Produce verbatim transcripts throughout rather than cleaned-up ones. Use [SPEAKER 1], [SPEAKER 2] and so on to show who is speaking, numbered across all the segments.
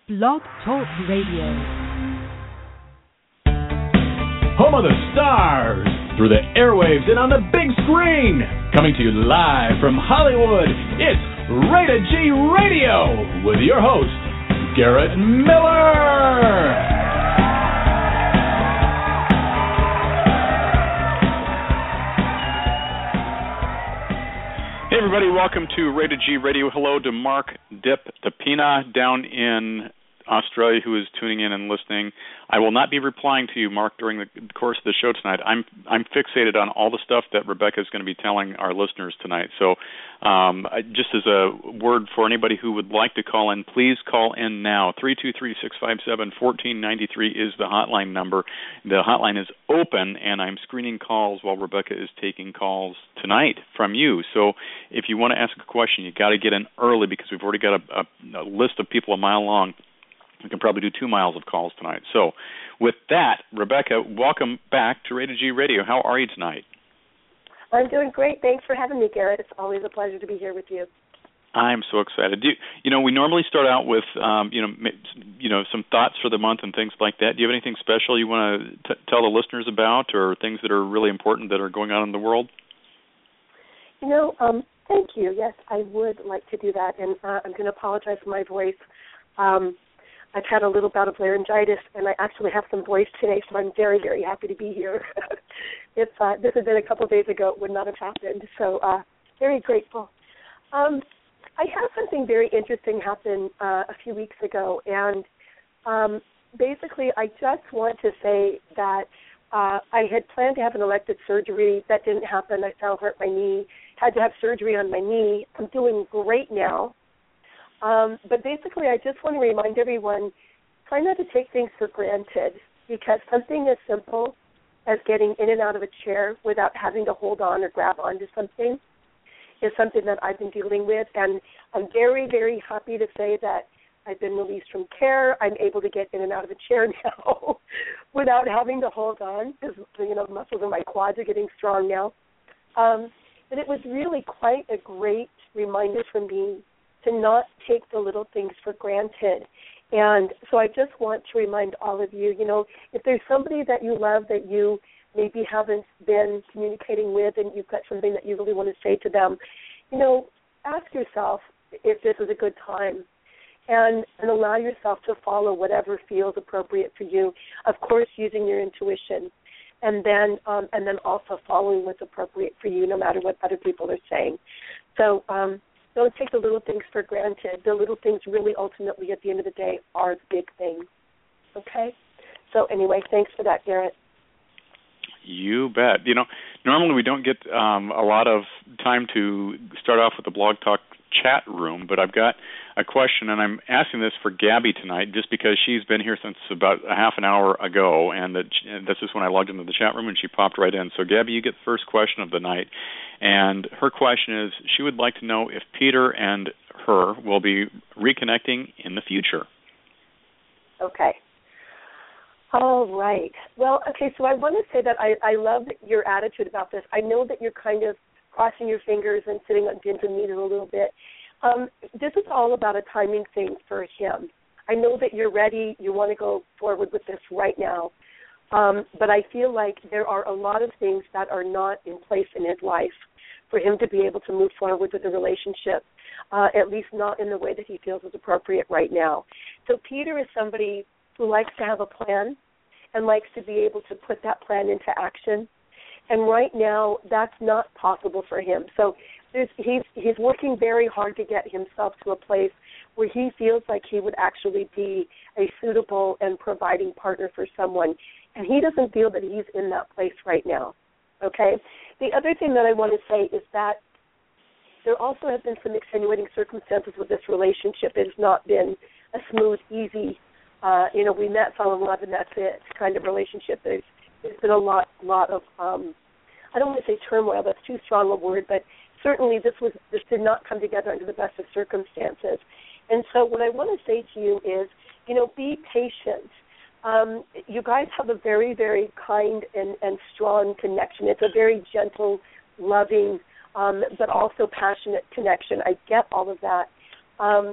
[SPEAKER 1] Blog Talk Radio.
[SPEAKER 2] Home of the stars, through the airwaves and on the big screen. Coming to you live from Hollywood, it's Rated G Radio with your host, Garrett Miller. Hey everybody, welcome to Rated G Radio. Hello to Mark Dip Tapina down in Australia who is tuning in and listening. I will not be replying to you, Mark, during the course of the show tonight. I'm I'm fixated on all the stuff that Rebecca is going to be telling our listeners tonight. So um, I, just as a word for anybody who would like to call in, please call in now. three two three, six five seven, one four nine three is the hotline number. The hotline is open, and I'm screening calls while Rebecca is taking calls tonight from you. So if you want to ask a question, you got to get in early because we've already got a, a, a list of people a mile long. We can probably do two miles of calls tonight. So with that, Rebecca, welcome back to Rated G Radio. How are you tonight?
[SPEAKER 3] I'm doing great. Thanks for having me, Garrett. It's always a pleasure to be here with you.
[SPEAKER 2] I'm so excited. Do you, you know, we normally start out with, um, you know, you know, some thoughts for the month and things like that. Do you have anything special you want to t- tell the listeners about, or things that are really important that are going on in the world?
[SPEAKER 3] You know, um, thank you. Yes, I would like to do that, and uh, I'm going to apologize for my voice. Um, I've had a little bout of laryngitis, and I actually have some voice today, so I'm very, very happy to be here. if uh, this had been a couple of days ago, it would not have happened, so uh, very grateful. Um, I had something very interesting happen uh, a few weeks ago, and um, basically I just want to say that uh, I had planned to have an elective surgery. That didn't happen. I fell, hurt my knee, had to have surgery on my knee. I'm doing great now. Um, but basically, I just want to remind everyone, try not to take things for granted, because something as simple as getting in and out of a chair without having to hold on or grab onto something is something that I've been dealing with. And I'm very, very happy to say that I've been released from care. I'm able to get in and out of a chair now without having to hold on, because, you know, the muscles in my quads are getting strong now. Um, but it was really quite a great reminder for me to not take the little things for granted. And so I just want to remind all of you, you know, if there's somebody that you love that you maybe haven't been communicating with and you've got something that you really want to say to them, you know, ask yourself if this is a good time, and, and allow yourself to follow whatever feels appropriate for you, of course using your intuition, and then um, and then also following what's appropriate for you no matter what other people are saying. So, um don't take the little things for granted. The little things really ultimately at the end of the day are the big things. Okay? So anyway, thanks for that, Garrett.
[SPEAKER 2] You bet. You know, normally we don't get um, a lot of time to start off with the Blog Talk chat room, but I've got a question, and I'm asking this for Gabby tonight just because she's been here since about a half an hour ago, and that, this is when I logged into the chat room, and she popped right in. So, Gabby, you get the first question of the night, and her question is, she would like to know if Peter and her will be reconnecting in the future.
[SPEAKER 3] Okay. All right. Well, okay, so I want to say that I, I love your attitude about this. I know that you're kind of crossing your fingers and sitting on pins and needles a little bit. Um, this is all about a timing thing for him. I know that you're ready. You want to go forward with this right now. Um, but I feel like there are a lot of things that are not in place in his life for him to be able to move forward with the relationship, uh, at least not in the way that he feels is appropriate right now. So Peter is somebody who likes to have a plan and likes to be able to put that plan into action. And right now, that's not possible for him. So there's, he's he's working very hard to get himself to a place where he feels like he would actually be a suitable and providing partner for someone. And he doesn't feel that he's in that place right now. Okay? The other thing that I want to say is that there also have been some extenuating circumstances with this relationship. It has not been a smooth, easy, uh, you know, we met, fell in love, and that's it kind of relationship. There's There's been a lot, lot of, um, I don't want to say turmoil, that's too strong a word, but certainly this was this did not come together under the best of circumstances. And so what I want to say to you is, you know, be patient. Um, you guys have a very, very kind and, and strong connection. It's a very gentle, loving, um, but also passionate connection. I get all of that. Um,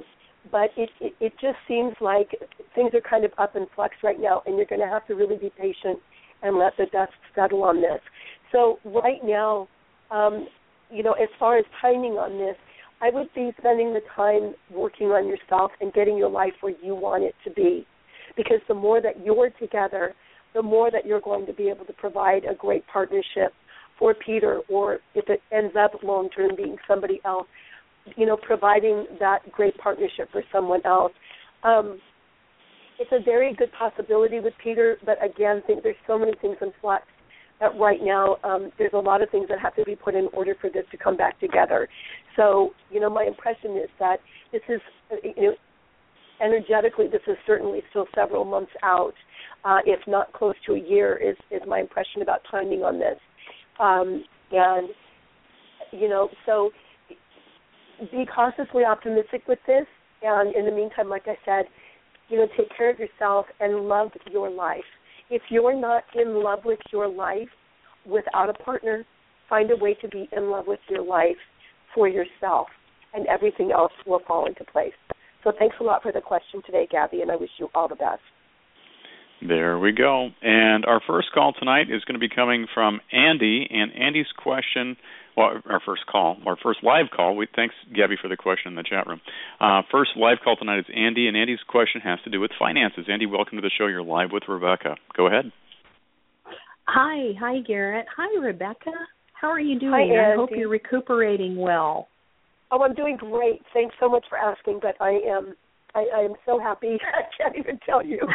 [SPEAKER 3] but it, it, it just seems like things are kind of up in flux right now, and you're going to have to really be patient and let the dust settle on this. So right now, um, you know, as far as timing on this, I would be spending the time working on yourself and getting your life where you want it to be. Because the more that you're together, the more that you're going to be able to provide a great partnership for Peter, or if it ends up long-term being somebody else, you know, providing that great partnership for someone else. Um, it's a very good possibility with Peter, but again, I think there's so many things in flux that right now um, there's a lot of things that have to be put in order for this to come back together. So, you know, my impression is that this is, you know, energetically, this is certainly still several months out, uh, if not close to a year, is, is my impression about timing on this. Um, and, you know, so be cautiously optimistic with this. And in the meantime, like I said, you know, take care of yourself and love your life. If you're not in love with your life without a partner, find a way to be in love with your life for yourself, and everything else will fall into place. So thanks a lot for the question today, Gabby, and I wish you all the best.
[SPEAKER 2] There we go. And our first call tonight is going to be coming from Andy, and Andy's question, well, our first call, our first live call, we, thanks, Gabby, for the question in the chat room. Uh, first live call tonight is Andy, and Andy's question has to do with finances. Andy, welcome to the show. You're live with Rebecca. Go ahead.
[SPEAKER 1] Hi. Hi, Garrett. Hi, Rebecca. How are you doing?
[SPEAKER 3] Hi, Andy.
[SPEAKER 1] I hope you're recuperating well.
[SPEAKER 3] Oh, I'm doing great. Thanks so much for asking, but I am I, I am so happy. I can't even tell you.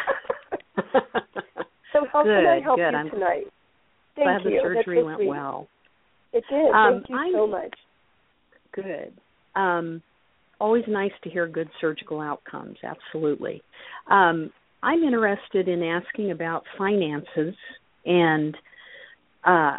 [SPEAKER 3] So how
[SPEAKER 1] good,
[SPEAKER 3] can I help
[SPEAKER 1] good.
[SPEAKER 3] you
[SPEAKER 1] I'm
[SPEAKER 3] tonight? Thank
[SPEAKER 1] glad
[SPEAKER 3] you.
[SPEAKER 1] the surgery
[SPEAKER 3] so
[SPEAKER 1] went
[SPEAKER 3] sweet.
[SPEAKER 1] well.
[SPEAKER 3] It did.
[SPEAKER 1] Um,
[SPEAKER 3] Thank you
[SPEAKER 1] I'm,
[SPEAKER 3] so much.
[SPEAKER 1] Good. Um, always nice to hear good surgical outcomes, absolutely. Um, I'm interested in asking about finances and uh,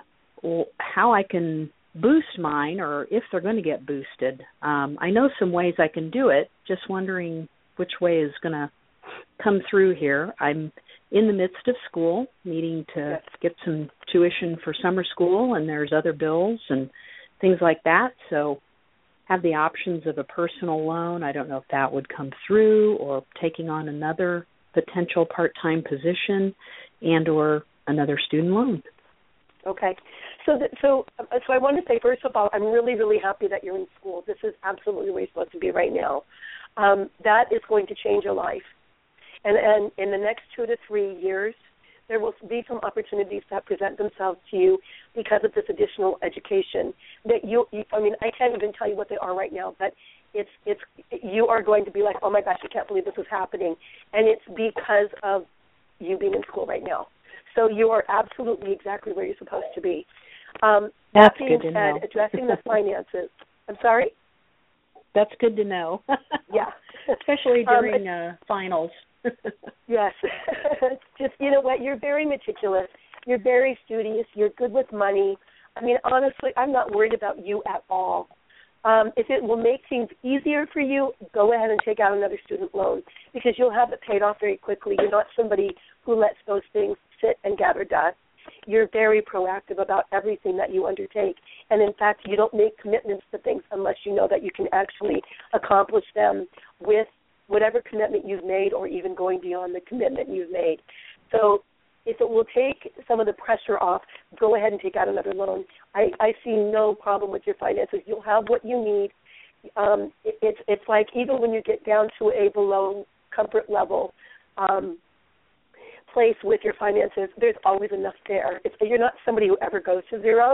[SPEAKER 1] how I can boost mine, or if they're going to get boosted. Um, I know some ways I can do it, just wondering which way is going to come through here. I'm in the midst of school, needing to
[SPEAKER 3] yes.
[SPEAKER 1] get some tuition for summer school, and there's other bills and things like that. So have the options of a personal loan. I don't know if that would come through, or taking on another potential part-time position, and or another student loan.
[SPEAKER 3] Okay. So that, so so I want to say, first of all, I'm really, really happy that you're in school. This is absolutely where you're supposed to be right now. Um, that is going to change your life. And, and in the next two to three years, there will be some opportunities that present themselves to you because of this additional education. That you, you I mean, I can't even tell you what they are right now, but it's it's you are going to be like, oh my gosh, I can't believe this is happening, and it's because of you being in school right now. So you are absolutely exactly where you're supposed to be. Um,
[SPEAKER 1] That's
[SPEAKER 3] that being
[SPEAKER 1] good to
[SPEAKER 3] said,
[SPEAKER 1] know.
[SPEAKER 3] addressing the finances. I'm sorry?
[SPEAKER 1] That's good to know.
[SPEAKER 3] Yeah.
[SPEAKER 1] Especially during
[SPEAKER 3] um,
[SPEAKER 1] uh, finals.
[SPEAKER 3] Yes. Just, you know what, you're very meticulous. You're very studious. You're good with money. I mean, honestly, I'm not worried about you at all. Um, if it will make things easier for you, go ahead and take out another student loan, because you'll have it paid off very quickly. You're not somebody who lets those things sit and gather dust. You're very proactive about everything that you undertake. And, in fact, you don't make commitments to things unless you know that you can actually accomplish them with whatever commitment you've made, or even going beyond the commitment you've made. So if it will take some of the pressure off, go ahead and take out another loan. I, I see no problem with your finances. You'll have what you need. Um, it, it's it's like even when you get down to a below comfort level um, place with your finances, there's always enough there. It's, you're not somebody who ever goes to zero.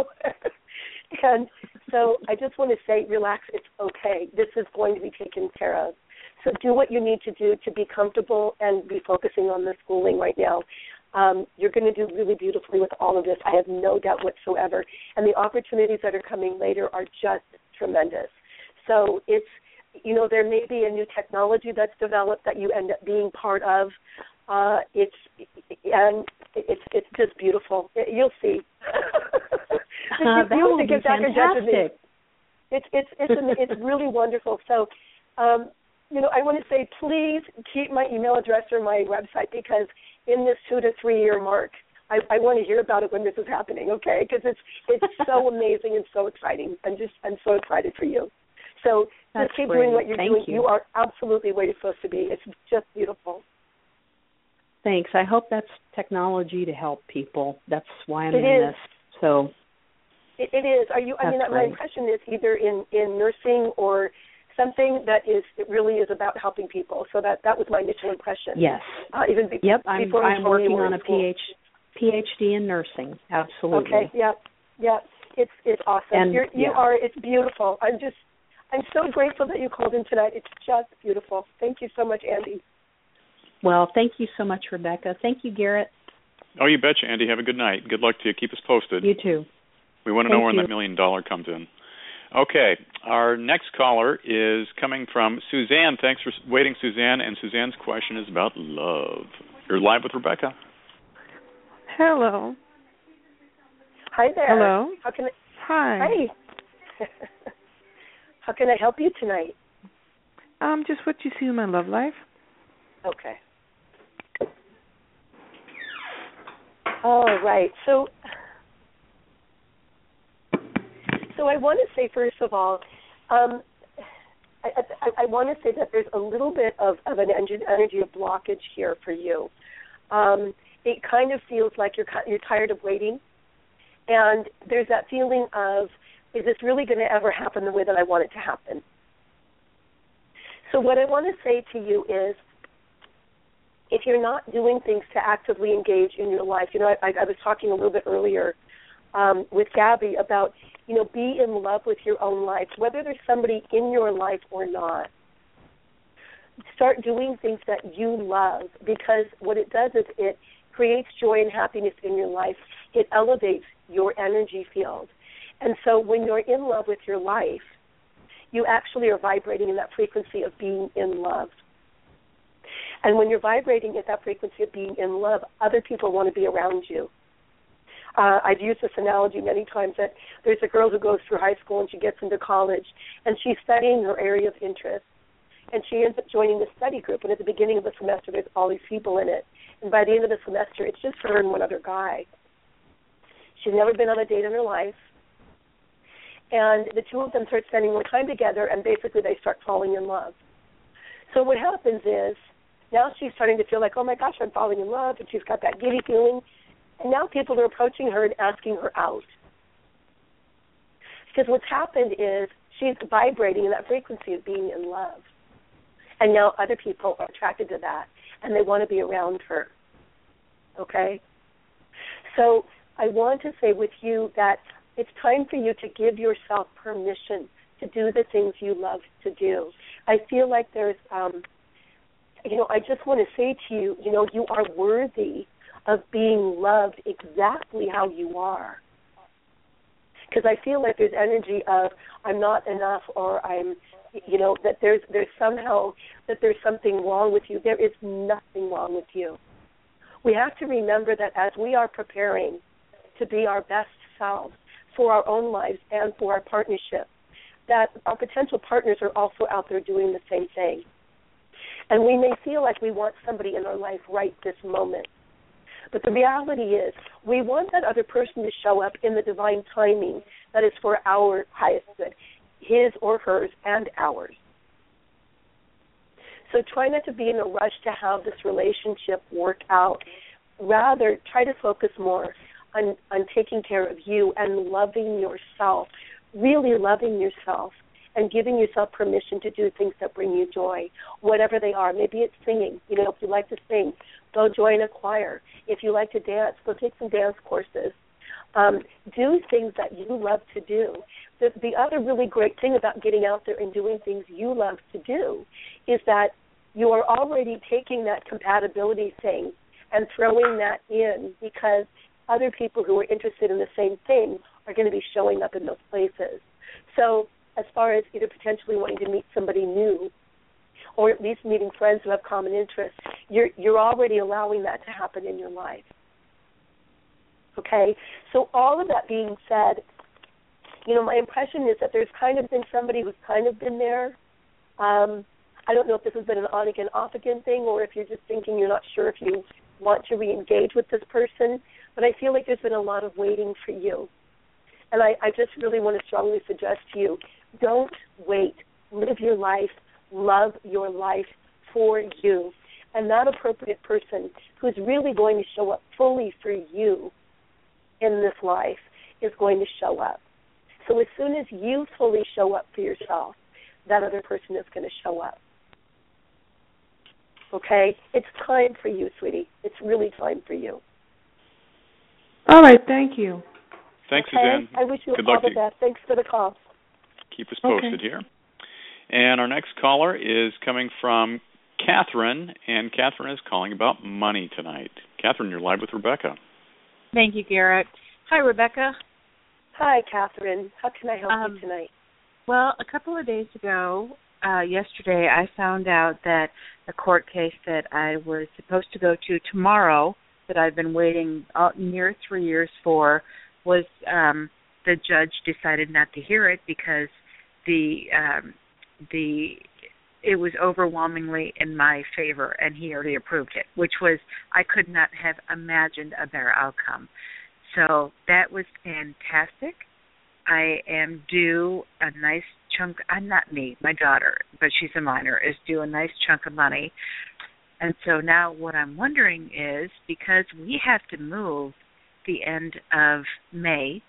[SPEAKER 3] And so I just want to say, relax, it's okay. This is going to be taken care of. So do what you need to do to be comfortable and be focusing on the schooling right now. Um, you're going to do really beautifully with all of this. I have no doubt whatsoever. And the opportunities that are coming later are just tremendous. So it's, you know, there may be a new technology that's developed that you end up being part of. Uh, it's and it's it's just beautiful. You'll see.
[SPEAKER 1] Uh, that will be fantastic.
[SPEAKER 3] It's it's it's an, it's really wonderful. So, um, you know, I want to say, please keep my email address or my website, because in this two to three year mark, I, I want to hear about it when this is happening. Okay, because it's it's so amazing and so exciting. I'm just I'm so excited for you. So
[SPEAKER 1] That's
[SPEAKER 3] just keep
[SPEAKER 1] great.
[SPEAKER 3] doing what you're
[SPEAKER 1] Thank
[SPEAKER 3] doing.
[SPEAKER 1] You.
[SPEAKER 3] You are absolutely where you're supposed to be. It's just beautiful.
[SPEAKER 1] Thanks. I hope that's technology to help people. That's why I'm
[SPEAKER 3] It
[SPEAKER 1] in
[SPEAKER 3] is.
[SPEAKER 1] this. So
[SPEAKER 3] it, it is. Are you? I mean,
[SPEAKER 1] That's
[SPEAKER 3] my
[SPEAKER 1] great.
[SPEAKER 3] impression is either in, in nursing or something that is it really is about helping people. So that, that was my initial impression.
[SPEAKER 1] Yes.
[SPEAKER 3] Uh, even be,
[SPEAKER 1] Yep. I'm
[SPEAKER 3] before
[SPEAKER 1] I'm working on a
[SPEAKER 3] PhD.
[SPEAKER 1] PhD in nursing. Absolutely.
[SPEAKER 3] Okay. Yeah. Yeah. It's it's awesome.
[SPEAKER 1] And,
[SPEAKER 3] You're, you
[SPEAKER 1] yeah.
[SPEAKER 3] are. It's beautiful. I'm just. I'm so grateful that you called in tonight. It's just beautiful. Thank you so much, Andy.
[SPEAKER 2] Well,
[SPEAKER 1] thank you so much, Rebecca. Thank you, Garrett.
[SPEAKER 2] Oh, you betcha, Andy. Have a good night. Good luck to you. Keep us posted.
[SPEAKER 1] You too.
[SPEAKER 2] We want to
[SPEAKER 1] Thank
[SPEAKER 2] know when
[SPEAKER 1] you.
[SPEAKER 2] that million dollar comes in. Okay, our next caller is coming from Suzanne. Thanks for waiting, Suzanne. And Suzanne's question is about love. You're live with Rebecca.
[SPEAKER 4] Hello.
[SPEAKER 3] Hi there.
[SPEAKER 4] Hello.
[SPEAKER 3] How can I?
[SPEAKER 4] Hi.
[SPEAKER 3] Hi. How can I help you tonight?
[SPEAKER 4] Um, just what you see in my love life.
[SPEAKER 3] Okay. All right. So, so I want to say first of all, um, I, I, I want to say that there's a little bit of, of an energy, energy of blockage here for you. Um, it kind of feels like you're you're tired of waiting, and there's that feeling of, is this really going to ever happen the way that I want it to happen? So what I want to say to you is, if you're not doing things to actively engage in your life, you know, I, I was talking a little bit earlier um, with Gabby about, you know, be in love with your own life, whether there's somebody in your life or not. Start doing things that you love, because what it does is it creates joy and happiness in your life. It elevates your energy field. And so when you're in love with your life, you actually are vibrating in that frequency of being in love. And when you're vibrating at that frequency of being in love, other people want to be around you. Uh, I've used this analogy many times that there's a girl who goes through high school and she gets into college, and she's studying her area of interest. And she ends up joining the study group, and at the beginning of the semester there's all these people in it. And by the end of the semester, it's just her and one other guy. She's never been on a date in her life. And the two of them start spending more time together, and basically they start falling in love. So what happens is, now she's starting to feel like, oh, my gosh, I'm falling in love, and she's got that giddy feeling. And now people are approaching her and asking her out. Because what's happened is she's vibrating in that frequency of being in love. And now other people are attracted to that, and they want to be around her. Okay? So I want to say with you that it's time for you to give yourself permission to do the things you love to do. I feel like there's, um, you know, I just want to say to you, you know, you are worthy of being loved exactly how you are. Because I feel like there's energy of I'm not enough, or I'm, you know, that there's there's somehow that there's something wrong with you. There is nothing wrong with you. We have to remember that as we are preparing to be our best selves for our own lives and for our partnership, that our potential partners are also out there doing the same thing. And we may feel like we want somebody in our life right this moment. But the reality is we want that other person to show up in the divine timing that is for our highest good, his or hers and ours. So try not to be in a rush to have this relationship work out. Rather, try to focus more on, on taking care of you and loving yourself, really loving yourself, and giving yourself permission to do things that bring you joy, whatever they are. Maybe it's singing. You know, if you like to sing, go join a choir. If you like to dance, go take some dance courses. Um, do things that you love to do. The, the other really great thing about getting out there and doing things you love to do is that you are already taking that compatibility thing and throwing that in, because other people who are interested in the same thing are going to be showing up in those places. So as far as either potentially wanting to meet somebody new or at least meeting friends who have common interests, you're, you're already allowing that to happen in your life. Okay? So all of that being said, you know, my impression is that there's kind of been somebody who's kind of been there. Um, I don't know if this has been an on-again, off-again thing, or if you're just thinking you're not sure if you want to re-engage with this person, but I feel like there's been a lot of waiting for you. And I, I just really want to strongly suggest to you, don't wait. live your life, love your life for you. And that appropriate person who's really going to show up fully for you in this life is going to show up. So as soon as you fully show up for yourself, that other person is going to show up. Okay? It's time for you, sweetie. It's really time for you.
[SPEAKER 4] All right, thank you.
[SPEAKER 2] Thanks,
[SPEAKER 3] okay?
[SPEAKER 2] Suzanne.
[SPEAKER 3] I wish you
[SPEAKER 2] Good
[SPEAKER 3] all
[SPEAKER 2] luck
[SPEAKER 3] the
[SPEAKER 2] to
[SPEAKER 3] best. Thanks for the call.
[SPEAKER 2] Keep us posted
[SPEAKER 4] okay.
[SPEAKER 2] here. And our next caller is coming from Catherine, and Catherine is calling about money tonight. Catherine, you're live with Rebecca.
[SPEAKER 5] Thank you, Garrett. Hi, Rebecca.
[SPEAKER 3] Hi, Catherine. How can I help
[SPEAKER 5] um,
[SPEAKER 3] you tonight?
[SPEAKER 5] Well, a couple of days ago, uh, yesterday, I found out that a court case that I was supposed to go to tomorrow, that I've been waiting uh, near three years for, was um, the judge decided not to hear it because the um, the it was overwhelmingly in my favor, and he already approved it, which was, I could not have imagined a better outcome. So that was fantastic. I am due a nice chunk, I'm not me, my daughter, but she's a minor, is due a nice chunk of money. And so now what I'm wondering is, because we have to move the end of May,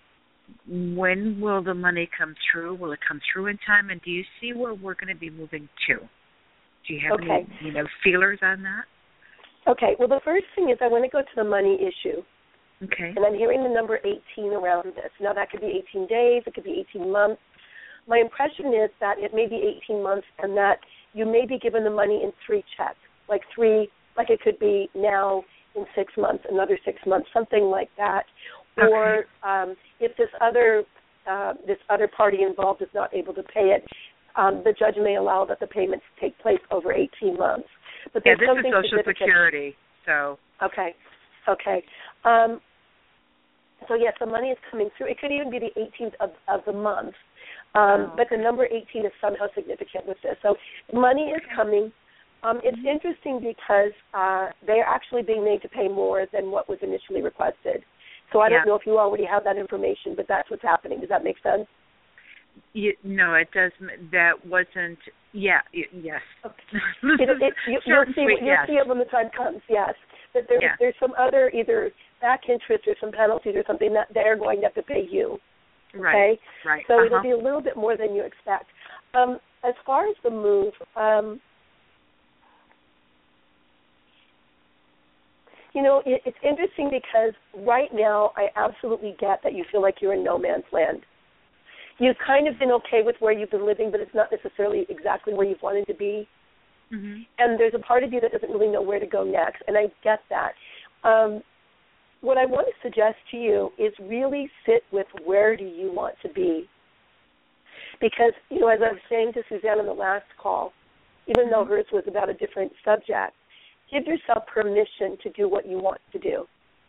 [SPEAKER 5] when will the money come through? Will it come through in time? And do you see where we're going to be moving to? Do you have
[SPEAKER 3] okay.
[SPEAKER 5] any, you know, feelers on that?
[SPEAKER 3] Okay. Well, the first thing is I want to go to the money issue.
[SPEAKER 5] Okay.
[SPEAKER 3] And I'm hearing the number eighteen around this. Now, that could be eighteen days. It could be eighteen months. My impression is that it may be eighteen months and that you may be given the money in three checks, like three, like it could be now in six months, another six months, something like that.
[SPEAKER 5] Okay.
[SPEAKER 3] Or um, if this other uh, this other party involved is not able to pay it, um, the judge may allow that the payments take place over eighteen months. But
[SPEAKER 5] yeah,
[SPEAKER 3] there's
[SPEAKER 5] this
[SPEAKER 3] something
[SPEAKER 5] is Social Security, so.
[SPEAKER 3] Okay, okay. Um, so, yes, the money is coming through. It could even be the eighteenth of, of the month. Um,
[SPEAKER 5] oh,
[SPEAKER 3] but the number eighteen is somehow significant with this. So money is coming. Um, it's mm-hmm. interesting because uh, they're actually being made to pay more than what was initially requested. So I
[SPEAKER 5] yeah.
[SPEAKER 3] don't know if you already have that information, but that's what's happening. Does that make sense?
[SPEAKER 5] You, no, it doesn't. That wasn't. Yeah. Y- yes.
[SPEAKER 3] Okay. it, it, you, you'll see.
[SPEAKER 5] Sweet,
[SPEAKER 3] you'll
[SPEAKER 5] yes.
[SPEAKER 3] see it when the time comes. Yes. But there's
[SPEAKER 5] yeah.
[SPEAKER 3] there's some other either back interest or some penalties or something that they're going to have to pay you. Okay.
[SPEAKER 5] Right. Right.
[SPEAKER 3] So
[SPEAKER 5] uh-huh.
[SPEAKER 3] it'll be a little bit more than you expect. Um, as far as the move. Um, You know, it, it's interesting because right now I absolutely get that you feel like you're in no man's land. You've kind of been okay with where you've been living, but it's not necessarily exactly where you've wanted to be.
[SPEAKER 5] Mm-hmm.
[SPEAKER 3] And there's a part of you that doesn't really know where to go next, and I get that. Um, what I want to suggest to you is really sit with where do you want to be. Because, you know, as I was saying to Suzanne on the last call, even though hers was about a different subject, give yourself permission to do what you want to do.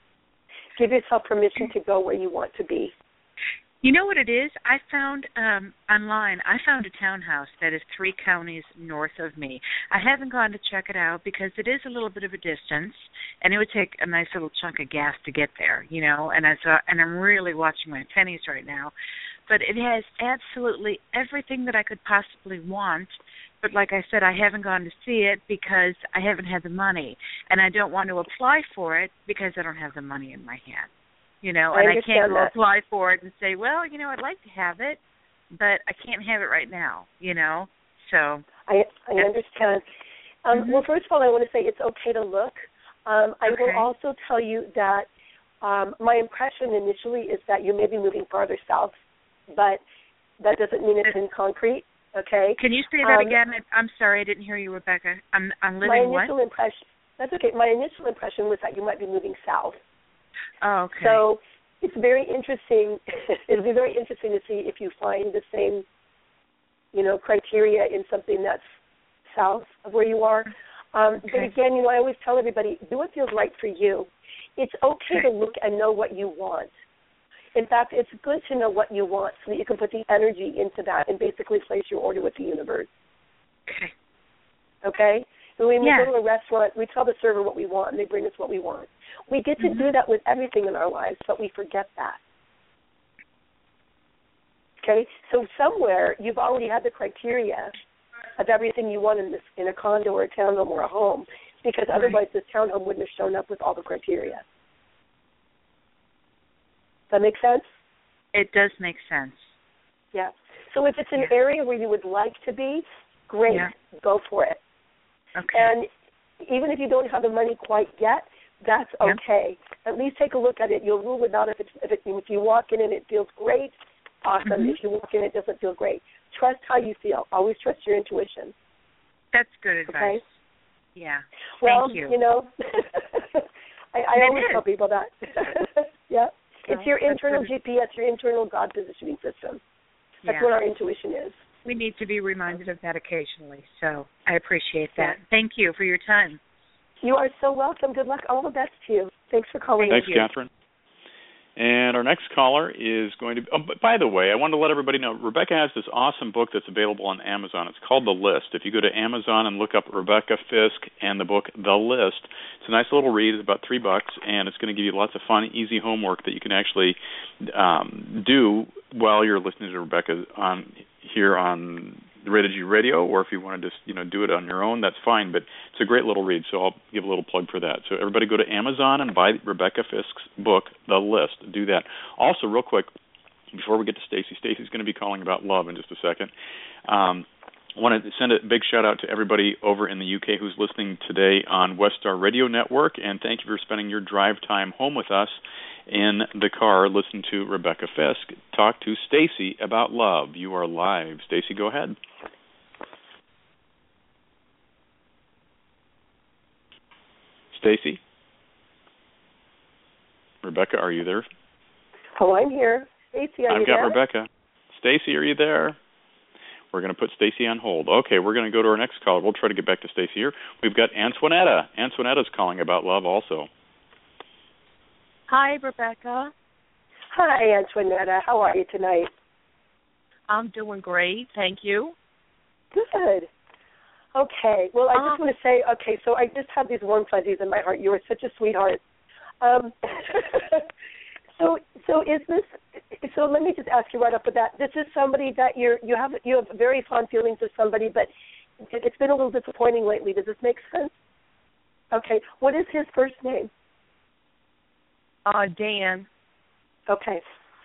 [SPEAKER 3] Give yourself permission to go where you want to be.
[SPEAKER 5] You know what it is? I found um, online, I found a townhouse that is three counties north of me. I haven't gone to check it out because it is a little bit of a distance, and it would take a nice little chunk of gas to get there, you know, and, as a, and I'm really watching my pennies right now. But it has absolutely everything that I could possibly want. But like I said, I haven't gone to see it because I haven't had the money. And I don't want to apply for it because I don't have the money in my hand. You know,
[SPEAKER 3] I
[SPEAKER 5] and I can't
[SPEAKER 3] that.
[SPEAKER 5] apply for it and say, well, you know, I'd like to have it, but I can't have it right now, you know. So
[SPEAKER 3] I, I understand. Um,
[SPEAKER 5] mm-hmm.
[SPEAKER 3] Well, first of all, I want to say it's okay to look. Um, I
[SPEAKER 5] okay.
[SPEAKER 3] will also tell you that um, my impression initially is that you may be moving farther south, but that doesn't mean it's in concrete. Okay.
[SPEAKER 5] Can you say that
[SPEAKER 3] um,
[SPEAKER 5] again? I'm sorry, I didn't hear you, Rebecca. I'm I'm living
[SPEAKER 3] my
[SPEAKER 5] what?
[SPEAKER 3] initial impression. That's okay. My initial impression was that you might be moving south.
[SPEAKER 5] Oh, okay.
[SPEAKER 3] So it's very interesting. It'll be very interesting to see if you find the same, you know, criteria in something that's south of where you are. Um,
[SPEAKER 5] okay.
[SPEAKER 3] But again, you know, I always tell everybody, do what feels right for you. It's okay, okay to look and know what you want. In fact, it's good to know what you want so that you can put the energy into that and basically place your order with the universe.
[SPEAKER 5] Okay.
[SPEAKER 3] Okay? When we
[SPEAKER 5] yeah.
[SPEAKER 3] go to a restaurant, we tell the server what we want, and they bring us what we want. We get to
[SPEAKER 5] mm-hmm.
[SPEAKER 3] do that with everything in our lives, but we forget that. Okay, so somewhere you've already had the criteria of everything you want in this in a condo or a townhome or a home, because
[SPEAKER 5] Right.
[SPEAKER 3] otherwise this townhome wouldn't have shown up with all the criteria. Does that make sense?
[SPEAKER 5] It does make sense.
[SPEAKER 3] Yeah. So if it's an
[SPEAKER 5] Yeah.
[SPEAKER 3] area where you would like to be, great,
[SPEAKER 5] Yeah.
[SPEAKER 3] go for it.
[SPEAKER 5] Okay.
[SPEAKER 3] And even if you don't have the money quite yet, that's
[SPEAKER 5] Yeah.
[SPEAKER 3] okay. At least take a look at it. You'll rule it out if it's if, it, if you walk in and it feels great, awesome.
[SPEAKER 5] Mhm.
[SPEAKER 3] If you walk in and it doesn't feel great, trust how you feel. Always trust your intuition.
[SPEAKER 5] That's good advice.
[SPEAKER 3] Okay?
[SPEAKER 5] Yeah.
[SPEAKER 3] Well,
[SPEAKER 5] Thank you.
[SPEAKER 3] know, I, I
[SPEAKER 5] It
[SPEAKER 3] always
[SPEAKER 5] is.
[SPEAKER 3] tell people that. Yeah. It's
[SPEAKER 5] Well,
[SPEAKER 3] your
[SPEAKER 5] that's
[SPEAKER 3] internal
[SPEAKER 5] good.
[SPEAKER 3] G P S, your internal God positioning system. That's
[SPEAKER 5] Yeah.
[SPEAKER 3] what our intuition is.
[SPEAKER 5] We need to be reminded of that occasionally, so I appreciate that.
[SPEAKER 3] Yeah.
[SPEAKER 5] Thank you for your time.
[SPEAKER 3] You are so welcome. Good luck. All the best to you. Thanks for calling.
[SPEAKER 2] Thanks,
[SPEAKER 5] you.
[SPEAKER 2] Catherine. And our next caller is going to be, oh, by the way, I wanted to let everybody know, Rebecca has this awesome book that's available on Amazon. It's called The List. If you go to Amazon and look up Rebecca Fisk and the book The List, it's a nice little read. It's about three bucks, and it's going to give you lots of fun, easy homework that you can actually um, do while you're listening to Rebecca on here on Rated G Radio, or if you want to just, you know, do it on your own, that's fine. But it's a great little read, so I'll give a little plug for that. So everybody go to Amazon and buy Rebecca Fisk's book, The List. Do that. Also, real quick, before we get to Stacy, Stacy's going to be calling about love in just a second. Um, I want to send a big shout-out to everybody over in the U K who's listening today on Westar Radio Network, and thank you for spending your drive time home with us in the car. Listen to Rebecca Fisk talk to Stacy about love. You are live. Stacy, go ahead. Stacy? Rebecca, are you there?
[SPEAKER 3] Oh, I'm here. Stacy, are
[SPEAKER 2] I've
[SPEAKER 3] you
[SPEAKER 2] got
[SPEAKER 3] there?
[SPEAKER 2] Rebecca. Stacy, are you there? We're going to put Stacy on hold. Okay, we're going to go to our next caller. We'll try to get back to Stacy here. We've got Antoinetta. Antoinetta's calling about love also.
[SPEAKER 6] Hi, Rebecca.
[SPEAKER 3] Hi, Antoinetta. How are you tonight?
[SPEAKER 6] I'm doing great, thank you.
[SPEAKER 3] Good. Okay. Well, I
[SPEAKER 6] Um,
[SPEAKER 3] just want to say, okay, so I just have these warm fuzzies in my heart. You are such a sweetheart. Um, so, so is this? So let me just ask you right off the bat. This is somebody that you're you have you have very fond feelings of somebody, but it, it's been a little disappointing lately. Does this make sense? Okay. What is his first name?
[SPEAKER 6] Uh, Dan.
[SPEAKER 3] Okay.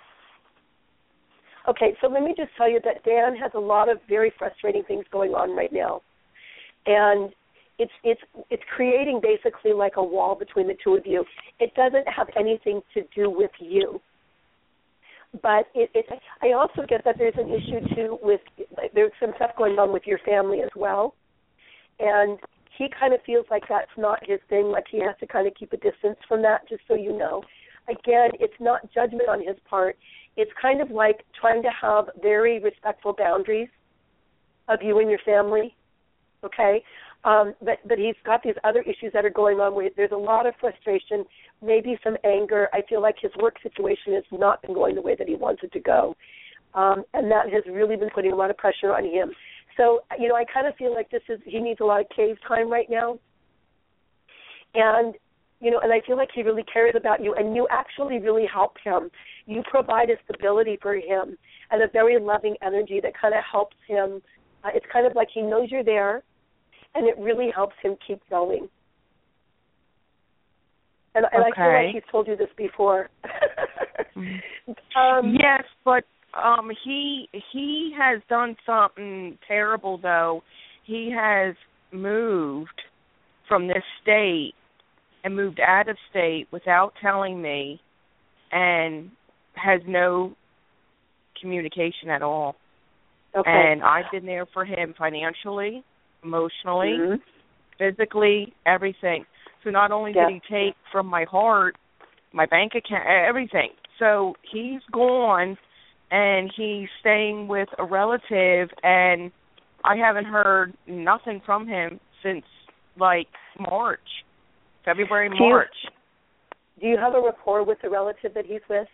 [SPEAKER 3] Okay, so let me just tell you that Dan has a lot of very frustrating things going on right now. And it's it's it's creating basically like a wall between the two of you. It doesn't have anything to do with you. But it, it I also get that there's an issue too with there's some stuff going on with your family as well. And he kind of feels like that's not his thing, like he has to kind of keep a distance from that, just so you know. Again, it's not judgment on his part. It's kind of like trying to have very respectful boundaries of you and your family, okay? Um, but, but he's got these other issues that are going on where there's a lot of frustration, maybe some anger. I feel like his work situation has not been going the way that he wants it to go. Um, and that has really been putting a lot of pressure on him. So, you know, I kind of feel like this is, he needs a lot of cave time right now. And, you know, and I feel like he really cares about you, and you actually really help him. You provide a stability for him and a very loving energy that kind of helps him. Uh, it's kind of like he knows you're there, and it really helps him keep going. And, and
[SPEAKER 6] Okay.
[SPEAKER 3] I feel like he's told you this before. um,
[SPEAKER 6] Yes, but um, he he has done something terrible though. He has moved from this state and moved out of state without telling me, and has no communication at all.
[SPEAKER 3] Okay.
[SPEAKER 6] And I've been there for him financially, emotionally,
[SPEAKER 3] Mm-hmm.
[SPEAKER 6] physically, everything. So not only
[SPEAKER 3] Yeah.
[SPEAKER 6] did he take from my heart, my bank account, everything. So he's gone, and he's staying with a relative, and I haven't heard nothing from him since, like, March, February,
[SPEAKER 3] Do you-
[SPEAKER 6] March.
[SPEAKER 3] Do you have a rapport with the relative that he's with?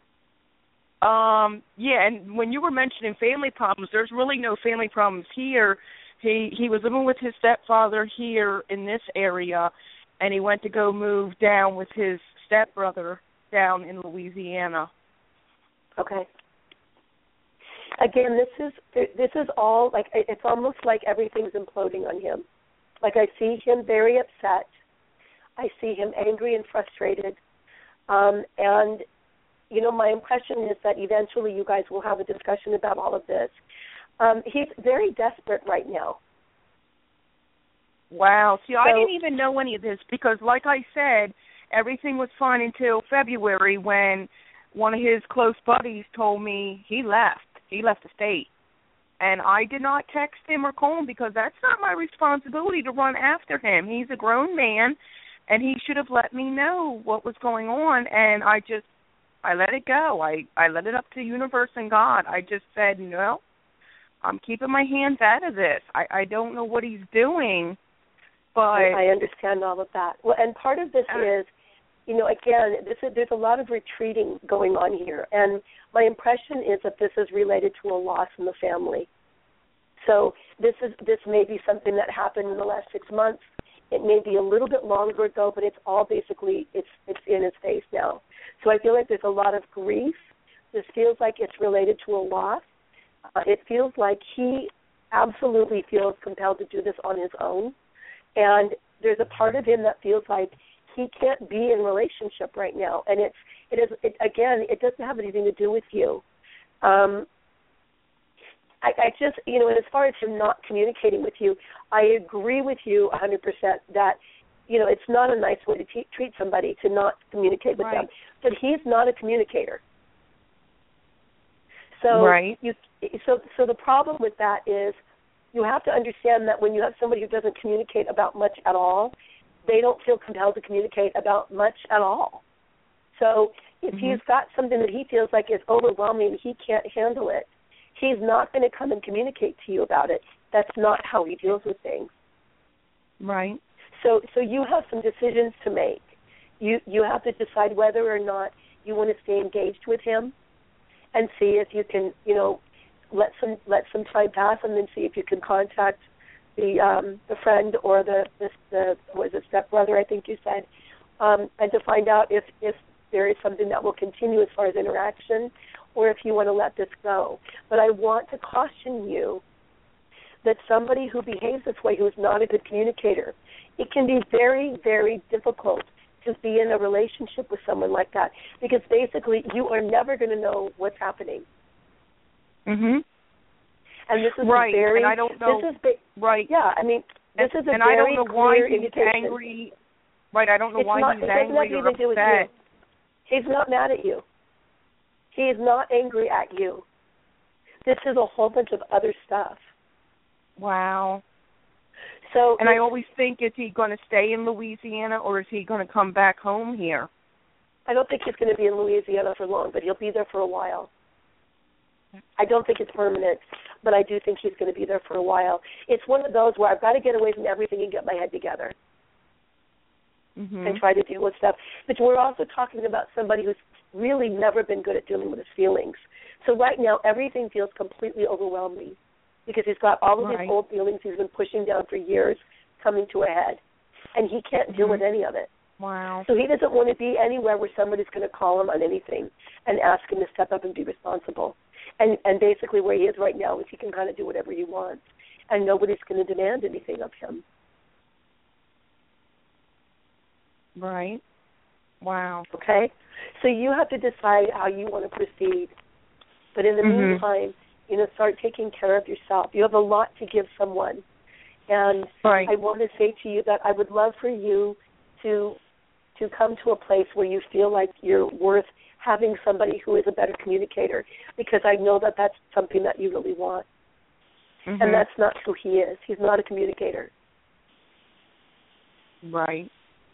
[SPEAKER 6] Um, yeah, and when you were mentioning family problems, there's really no family problems here. He he was living with his stepfather here in this area, and he went to go move down with his stepbrother down in Louisiana.
[SPEAKER 3] Okay. Again, this is this is all like it's almost like everything's imploding on him. Like I see him very upset. I see him angry and frustrated. Um, and, you know, my impression is that eventually you guys will have a discussion about all of this. Um, he's very desperate right now.
[SPEAKER 6] Wow. See,
[SPEAKER 3] so,
[SPEAKER 6] I didn't even know any of this because, like I said, everything was fine until February when one of his close buddies told me he left. He left the state. And I did not text him or call him because that's not my responsibility to run after him. He's a grown man, and he should have let me know what was going on. And I just, I let it go. I, I let it up to the universe and God. I just said, no, I'm keeping my hands out of this. I, I don't know what he's doing, but
[SPEAKER 3] I, I understand all of that. Well, and part of this uh, is, you know, again, this is, there's a lot of retreating going on here, and my impression is that this is related to a loss in the family. So this is this may be something that happened in the last six months. It may be a little bit longer ago, but it's all basically it's it's in his face now. So I feel like there's a lot of grief. This feels like it's related to a loss. Uh, it feels like he absolutely feels compelled to do this on his own, and there's a part of him that feels like he can't be in a relationship right now. And it's it is it, again, it doesn't have anything to do with you. Um, I, I just, you know, and as far as him not communicating with you, I agree with you one hundred percent that, you know, it's not a nice way to t- treat somebody to not communicate with
[SPEAKER 6] right.
[SPEAKER 3] them. But he's not a communicator. So
[SPEAKER 6] right.
[SPEAKER 3] you, so so the problem with that is you have to understand that when you have somebody who doesn't communicate about much at all, they don't feel compelled to communicate about much at all. So if mm-hmm. he's got something that he feels like is overwhelming, he can't handle it, he's not going to come and communicate to you about it. That's not how he deals with things.
[SPEAKER 6] Right.
[SPEAKER 3] So so you have some decisions to make. You you have to decide whether or not you want to stay engaged with him and see if you can, you know, let some let some time pass and then see if you can contact the um, the friend or the, the, the what is it, stepbrother, I think you said, um, and to find out if, if there is something that will continue as far as interaction, or if you want to let this go. But I want to caution you that somebody who behaves this way, who is not a good communicator, it can be very, very difficult to be in a relationship with someone like that, because basically you are never going to know what's happening.
[SPEAKER 6] Mhm.
[SPEAKER 3] And this is
[SPEAKER 6] right.
[SPEAKER 3] a very,
[SPEAKER 6] and I don't know.
[SPEAKER 3] This is ba-
[SPEAKER 6] right.
[SPEAKER 3] Yeah, I mean, this
[SPEAKER 6] and,
[SPEAKER 3] is a
[SPEAKER 6] and
[SPEAKER 3] very
[SPEAKER 6] I don't know why
[SPEAKER 3] clear
[SPEAKER 6] he's
[SPEAKER 3] indication.
[SPEAKER 6] angry. Right. I don't know
[SPEAKER 3] it's
[SPEAKER 6] why
[SPEAKER 3] not,
[SPEAKER 6] he's
[SPEAKER 3] it
[SPEAKER 6] angry or
[SPEAKER 3] upset. To do with you. He's not mad at you. He is not angry at you. This is a whole bunch of other stuff.
[SPEAKER 6] Wow.
[SPEAKER 3] So,
[SPEAKER 6] and I always think, is he going to stay in Louisiana or is he going to come back home here?
[SPEAKER 3] I don't think he's going to be in Louisiana for long, but he'll be there for a while. I don't think it's permanent, but I do think he's going to be there for a while. It's one of those where I've got to get away from everything and get my head together
[SPEAKER 6] mm-hmm.
[SPEAKER 3] and try to deal with stuff. But we're also talking about somebody who's really never been good at dealing with his feelings. So right now, everything feels completely overwhelming because he's got all of
[SPEAKER 6] right.
[SPEAKER 3] these old feelings he's been pushing down for years coming to a head, and he can't deal mm-hmm. with any of it.
[SPEAKER 6] Wow.
[SPEAKER 3] So he doesn't want to be anywhere where somebody's going to call him on anything and ask him to step up and be responsible. And and basically where he is right now is he can kind of do whatever he wants, and nobody's going to demand anything of him.
[SPEAKER 6] Right. Wow.
[SPEAKER 3] Okay? So you have to decide how you want to proceed. But in the
[SPEAKER 6] mm-hmm.
[SPEAKER 3] meantime, you know, start taking care of yourself. You have a lot to give someone. And
[SPEAKER 6] right.
[SPEAKER 3] I want to say to you that I would love for you to to come to a place where you feel like you're worth having somebody who is a better communicator, because I know that that's something that you really want.
[SPEAKER 6] Mm-hmm.
[SPEAKER 3] And that's not who he is. He's not a communicator.
[SPEAKER 6] Right.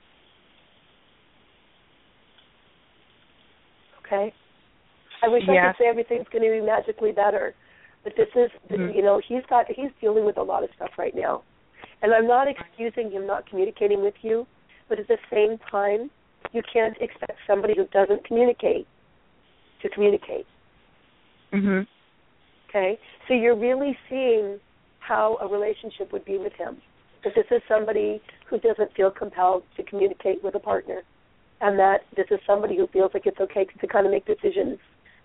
[SPEAKER 3] Okay? I wish
[SPEAKER 6] yeah.
[SPEAKER 3] I could say everything's going to be magically better, but this is, mm-hmm. you know, he's got, he's dealing with a lot of stuff right now. And I'm not excusing him not communicating with you, but at the same time, you can't expect somebody who doesn't communicate to communicate.
[SPEAKER 6] Mhm.
[SPEAKER 3] Okay? So you're really seeing how a relationship would be with him. That this is somebody who doesn't feel compelled to communicate with a partner, and that this is somebody who feels like it's okay to kind of make decisions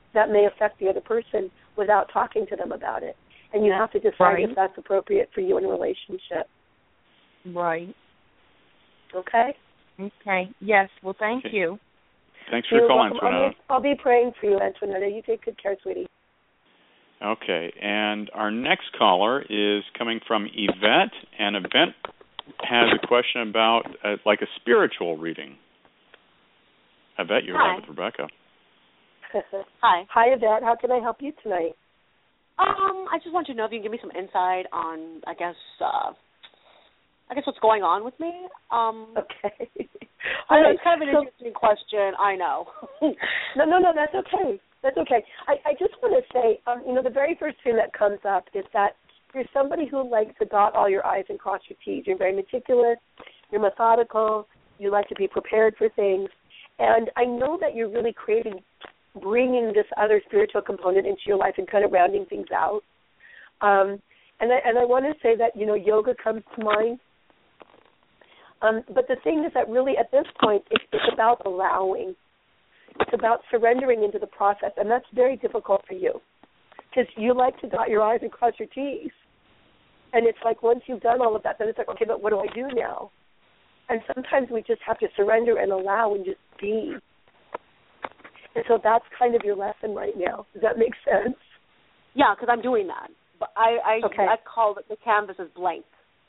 [SPEAKER 3] that may affect the other person without talking to them about it. And you have to decide
[SPEAKER 6] right.
[SPEAKER 3] if that's appropriate for you in a relationship.
[SPEAKER 6] Right.
[SPEAKER 3] Okay?
[SPEAKER 6] Okay. Yes. Well, thank
[SPEAKER 2] okay.
[SPEAKER 6] you.
[SPEAKER 2] Thanks for calling, Antoinette.
[SPEAKER 3] I'll be, I'll be praying for you, Antoinette. You take good care, sweetie.
[SPEAKER 2] Okay. And our next caller is coming from Yvette, and Yvette has a question about uh, like a spiritual reading. Yvette, you're
[SPEAKER 7] Hi.
[SPEAKER 2] on with Rebecca.
[SPEAKER 7] Hi.
[SPEAKER 3] Hi, Yvette. How can I help you tonight?
[SPEAKER 7] Um, I just want to know if you can give me some insight on, I guess, uh, I guess what's going on with me. Um,
[SPEAKER 3] okay.
[SPEAKER 7] I know
[SPEAKER 3] right.
[SPEAKER 7] it's kind of an
[SPEAKER 3] so,
[SPEAKER 7] interesting question. I know.
[SPEAKER 3] no, no, no. That's okay. That's okay. I, I just want to say, um, you know, the very first thing that comes up is that you're somebody who likes to dot all your I's and cross your T's. You're very meticulous. You're methodical. You like to be prepared for things. And I know that you're really creating, bringing this other spiritual component into your life and kind of rounding things out. Um, and I, and I want to say that, you know, yoga comes to mind. Um, but the thing is that really at this point, it's, it's about allowing. It's about surrendering into the process, and that's very difficult for you because you like to dot your I's and cross your T's. And it's like once you've done all of that, then it's like, okay, but what do I do now? And sometimes we just have to surrender and allow and just be. And so that's kind of your lesson right now. Does that make sense?
[SPEAKER 7] Yeah, because I'm doing that. But I I,
[SPEAKER 3] okay.
[SPEAKER 7] I call it the canvas as blank.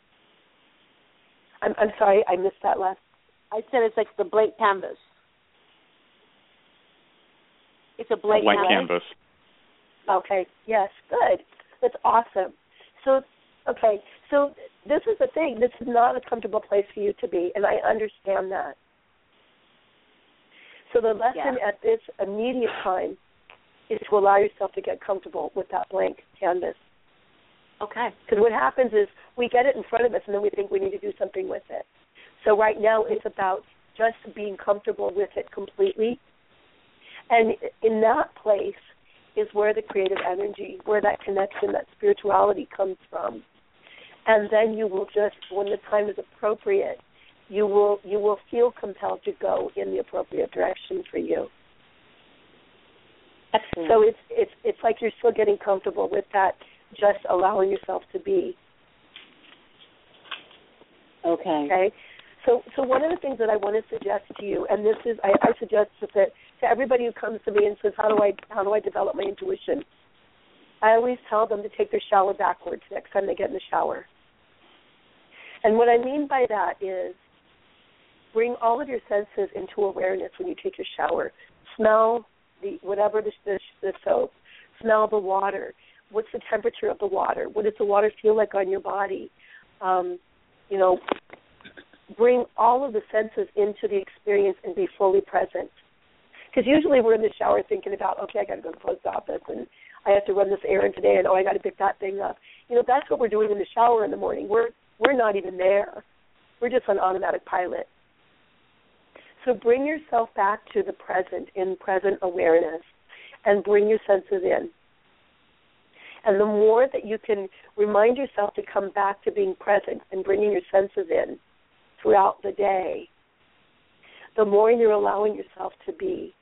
[SPEAKER 3] I'm I'm sorry, I missed that last.
[SPEAKER 7] I said it's like the blank canvas. It's a blank,
[SPEAKER 2] a blank
[SPEAKER 7] canvas.
[SPEAKER 2] canvas.
[SPEAKER 3] Okay. Yes. Good. That's awesome. So, okay. So this is the thing. This is not a comfortable place for you to be, and I understand that. So the lesson
[SPEAKER 7] yeah.
[SPEAKER 3] at this immediate time is to allow yourself to get comfortable with that blank canvas.
[SPEAKER 7] Okay.
[SPEAKER 3] Because what happens is we get it in front of us, and then we think we need to do something with it. So right now it's about just being comfortable with it completely. And in that place is where the creative energy, where that connection, that spirituality comes from. And then you will just, when the time is appropriate, you will you will feel compelled to go in the appropriate direction for you.
[SPEAKER 7] Excellent.
[SPEAKER 3] So it's it's it's like you're still getting comfortable with that, just allowing yourself to be.
[SPEAKER 7] Okay.
[SPEAKER 3] Okay. So so one of the things that I want to suggest to you, and this is I, I suggest that to everybody who comes to me and says, how do I how do I develop my intuition? I always tell them to take their shower backwards next time they get in the shower. And what I mean by that is bring all of your senses into awareness when you take your shower. Smell the whatever the, the, the soap. Smell the water. What's the temperature of the water? What does the water feel like on your body? Um, you know, bring all of the senses into the experience and be fully present. Because usually we're in the shower thinking about, okay, I got to go to the post office and I have to run this errand today, and oh, I got to pick that thing up. You know, that's what we're doing in the shower in the morning. We're we're not even there. We're just on automatic pilot. So bring yourself back to the present, in present awareness, and bring your senses in. And the more that you can remind yourself to come back to being present and bringing your senses in throughout the day, the more you're allowing yourself to be.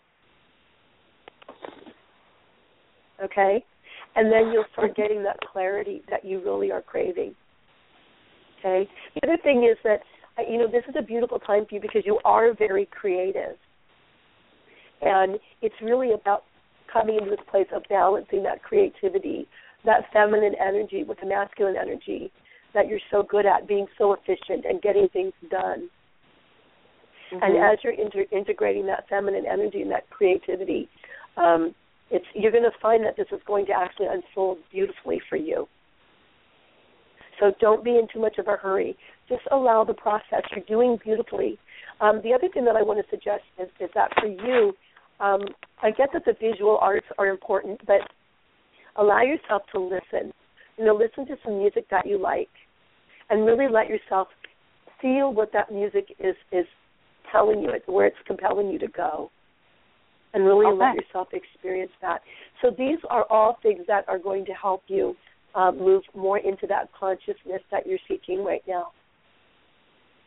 [SPEAKER 3] Okay? And then you'll start getting that clarity that you really are craving. Okay? The other thing is that, you know, this is a beautiful time for you because you are very creative. And it's really about coming into this place of balancing that creativity, that feminine energy with the masculine energy that you're so good at, being so efficient and getting things done. Mm-hmm. And as you're inter- integrating that feminine energy and that creativity, um, it's you're going to find that this is going to actually unfold beautifully for you. So don't be in too much of a hurry. Just allow the process. You're doing beautifully. Um, the other thing that I want to suggest is, is that for you, um, I get that the visual arts are important, but allow yourself to listen. You know, listen to some music that you like and really let yourself feel what that music is, is telling you, where it's compelling you to go, and really
[SPEAKER 7] okay.
[SPEAKER 3] let yourself experience that. So these are all things that are going to help you uh, move more into that consciousness that you're seeking right now.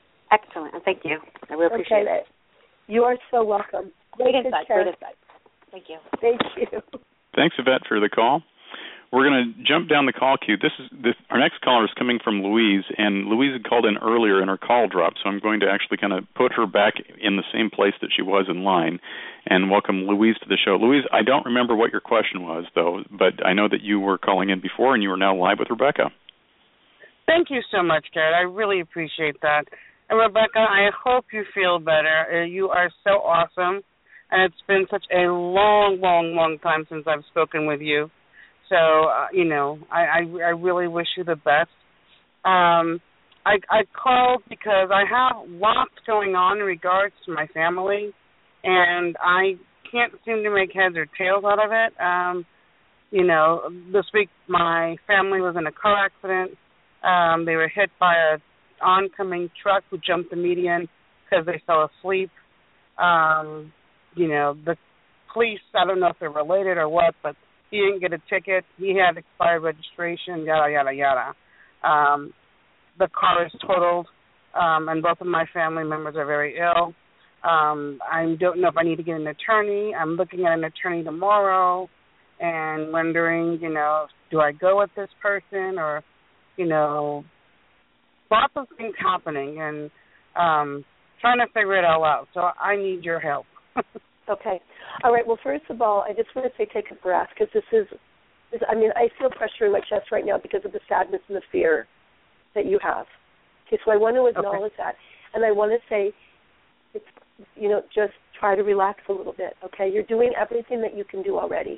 [SPEAKER 7] Excellent. Thank you. I really appreciate
[SPEAKER 3] okay.
[SPEAKER 7] it.
[SPEAKER 3] You are so welcome.
[SPEAKER 7] Great insight. Great insight. Thank you.
[SPEAKER 3] Thank you.
[SPEAKER 2] Thanks, Yvette, for the call. We're going to jump down the call queue. This is this, our next caller is coming from Louise, and Louise had called in earlier and her call dropped, so I'm going to actually kind of put her back in the same place that she was in line and welcome Louise to the show. Louise, I don't remember what your question was, though, but I know that you were calling in before and you are now live with Rebecca.
[SPEAKER 8] Thank you so much, Garrett. I really appreciate that. And, Rebecca, I hope you feel better. You are so awesome, and it's been such a long, long, long time since I've spoken with you. So, uh, you know, I, I, I really wish you the best. Um, I, I called because I have lots going on in regards to my family, and I can't seem to make heads or tails out of it. Um, you know, this week my family was in a car accident. Um, they were hit by a oncoming truck who jumped the median because they fell asleep. Um, you know, the police, I don't know if they're related or what, but he didn't get a ticket. He had expired registration, yada, yada, yada. Um, the car is totaled, um, and both of my family members are very ill. Um, I don't know if I need to get an attorney. I'm looking at an attorney tomorrow and wondering, you know, do I go with this person or, you know, lots of things happening and um, trying to figure it all out. So I need your help.
[SPEAKER 3] Okay. All right. Well, first of all, I just want to say take a breath because this is, this, I mean, I feel pressure in my chest right now because of the sadness and the fear that you have. Okay, so I want to acknowledge okay. that. And I want to say, it's, you know, just try to relax a little bit, okay? You're doing everything that you can do already,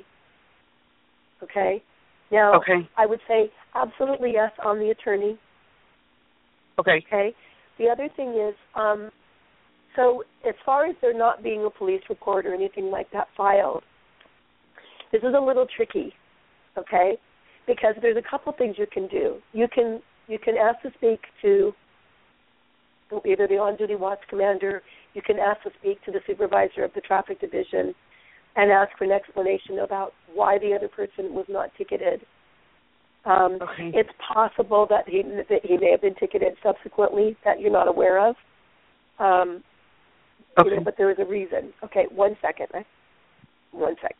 [SPEAKER 3] okay? Now,
[SPEAKER 8] okay.
[SPEAKER 3] I would say absolutely yes on the attorney.
[SPEAKER 8] Okay.
[SPEAKER 3] Okay. The other thing is, um, so as far as there not being a police report or anything like that filed, this is a little tricky, okay? Because there's a couple things you can do. You can you can ask to speak to either the on-duty watch commander, you can ask to speak to the supervisor of the traffic division and ask for an explanation about why the other person was not ticketed. Um,
[SPEAKER 8] okay.
[SPEAKER 3] It's possible that he that he may have been ticketed subsequently that you're not aware of. Um,
[SPEAKER 8] okay.
[SPEAKER 3] You know, but there is a reason. Okay, one second. Right? One second.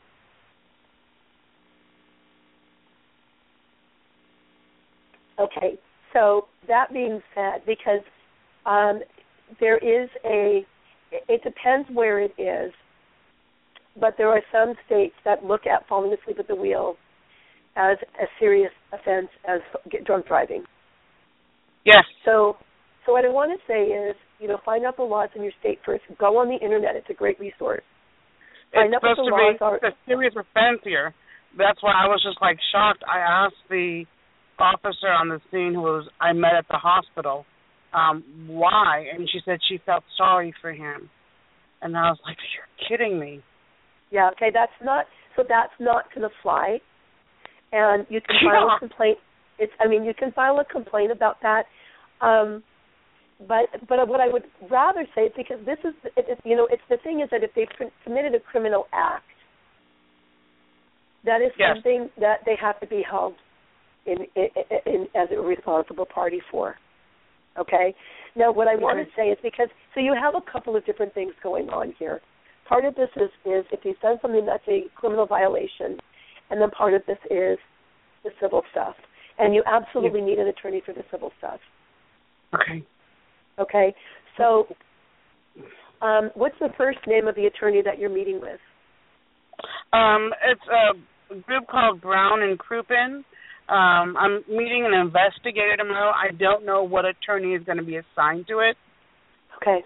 [SPEAKER 3] Okay, so that being said, because um, there is a, it depends where it is, but there are some states that look at falling asleep at the wheel as a serious offense as drunk driving.
[SPEAKER 8] Yes.
[SPEAKER 3] So, so what I want to say is, you know, find out the laws in your state first. Go on the internet; it's a great resource. Find
[SPEAKER 8] it's
[SPEAKER 3] out what
[SPEAKER 8] supposed
[SPEAKER 3] the
[SPEAKER 8] to
[SPEAKER 3] laws
[SPEAKER 8] be
[SPEAKER 3] are.
[SPEAKER 8] a serious offense here. That's why I was just like shocked. I asked the officer on the scene who was I met at the hospital um, why, and she said she felt sorry for him, and I was like, "You're kidding me."
[SPEAKER 3] Yeah. Okay. That's not. So that's not going to fly. And you can file
[SPEAKER 8] yeah.
[SPEAKER 3] a complaint. It's. I mean, you can file a complaint about that. Um, but but what I would rather say is because this is it, it, you know it's the thing is that if they committed a criminal act, that is
[SPEAKER 8] yes.
[SPEAKER 3] something that they have to be held in, in, in as a responsible party for. Okay. Now, what I want to say is because so you have a couple of different things going on here. Part of this is is if he's done something that's a criminal violation. And then part of this is the civil stuff. And you absolutely yeah. need an attorney for the civil stuff.
[SPEAKER 8] Okay.
[SPEAKER 3] Okay. So um, what's the first name of the attorney that you're meeting with?
[SPEAKER 8] Um, it's a group called Brown and Crouppen. Um, I'm meeting an investigator tomorrow. I don't know what attorney is going to be assigned to it.
[SPEAKER 3] Okay.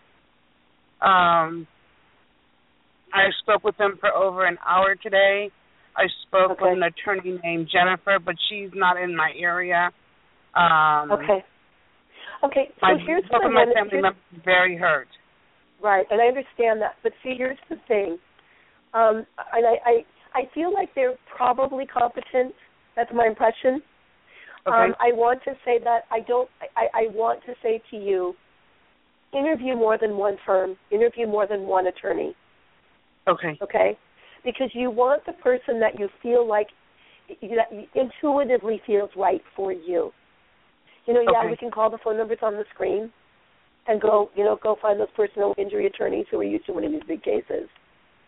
[SPEAKER 8] Um, I spoke with them for over an hour today. I spoke
[SPEAKER 3] okay.
[SPEAKER 8] with an attorney named Jennifer, but she's not in my area. Um,
[SPEAKER 3] okay. Okay, so
[SPEAKER 8] my,
[SPEAKER 3] here's
[SPEAKER 8] both
[SPEAKER 3] what
[SPEAKER 8] of my
[SPEAKER 3] I
[SPEAKER 8] family members are very hurt.
[SPEAKER 3] Right, and I understand that. But see, here's the thing. Um, and I, I, I feel like they're probably competent. That's my impression.
[SPEAKER 8] Okay.
[SPEAKER 3] Um, I want to say that I don't, I, I want to say to you, interview more than one firm. Interview more than one attorney.
[SPEAKER 8] Okay.
[SPEAKER 3] Okay? Because you want the person that you feel like that intuitively feels right for you. You know, yeah,
[SPEAKER 8] okay.
[SPEAKER 3] we can call the phone numbers on the screen and go, you know, go find those personal injury attorneys who are used to winning these big cases.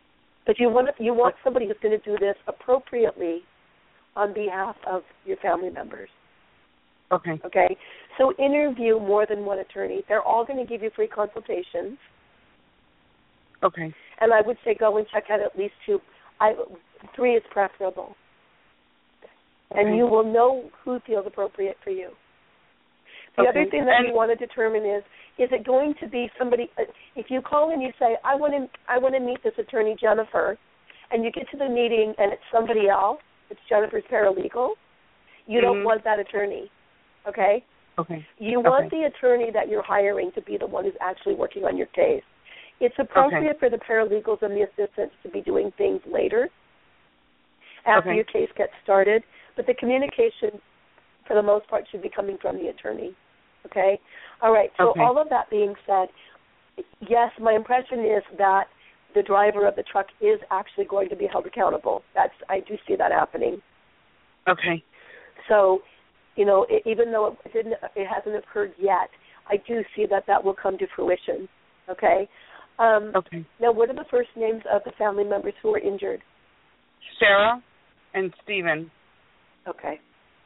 [SPEAKER 3] But you want you want somebody who's going to do this appropriately on behalf of your family members.
[SPEAKER 8] Okay.
[SPEAKER 3] Okay. So interview more than one attorney. They're all going to give you free consultations.
[SPEAKER 8] Okay.
[SPEAKER 3] And I would say go and check out at least two. I, three is preferable. Okay. And you will know who feels appropriate for you. The
[SPEAKER 8] okay.
[SPEAKER 3] other thing that
[SPEAKER 8] and
[SPEAKER 3] you want to determine is, is it going to be somebody, if you call and you say, I want to I want to meet this attorney, Jennifer, and you get to the meeting and it's somebody else, it's Jennifer's paralegal, you
[SPEAKER 8] mm-hmm.
[SPEAKER 3] don't want that attorney, okay?
[SPEAKER 8] Okay.
[SPEAKER 3] You want
[SPEAKER 8] okay.
[SPEAKER 3] the attorney that you're hiring to be the one who's actually working on your case. It's appropriate
[SPEAKER 8] okay.
[SPEAKER 3] for the paralegals and the assistants to be doing things later after
[SPEAKER 8] okay.
[SPEAKER 3] your case gets started, but the communication, for the most part, should be coming from the attorney. Okay? All right, so
[SPEAKER 8] okay.
[SPEAKER 3] all of that being said, yes, my impression is that the driver of the truck is actually going to be held accountable. That's I do see that happening.
[SPEAKER 8] Okay.
[SPEAKER 3] So, you know, it, even though it didn't, it hasn't occurred yet, I do see that that will come to fruition. Okay? Um,
[SPEAKER 8] okay.
[SPEAKER 3] Now, what are the first names of the family members who were injured?
[SPEAKER 8] Sarah and Stephen.
[SPEAKER 3] Okay.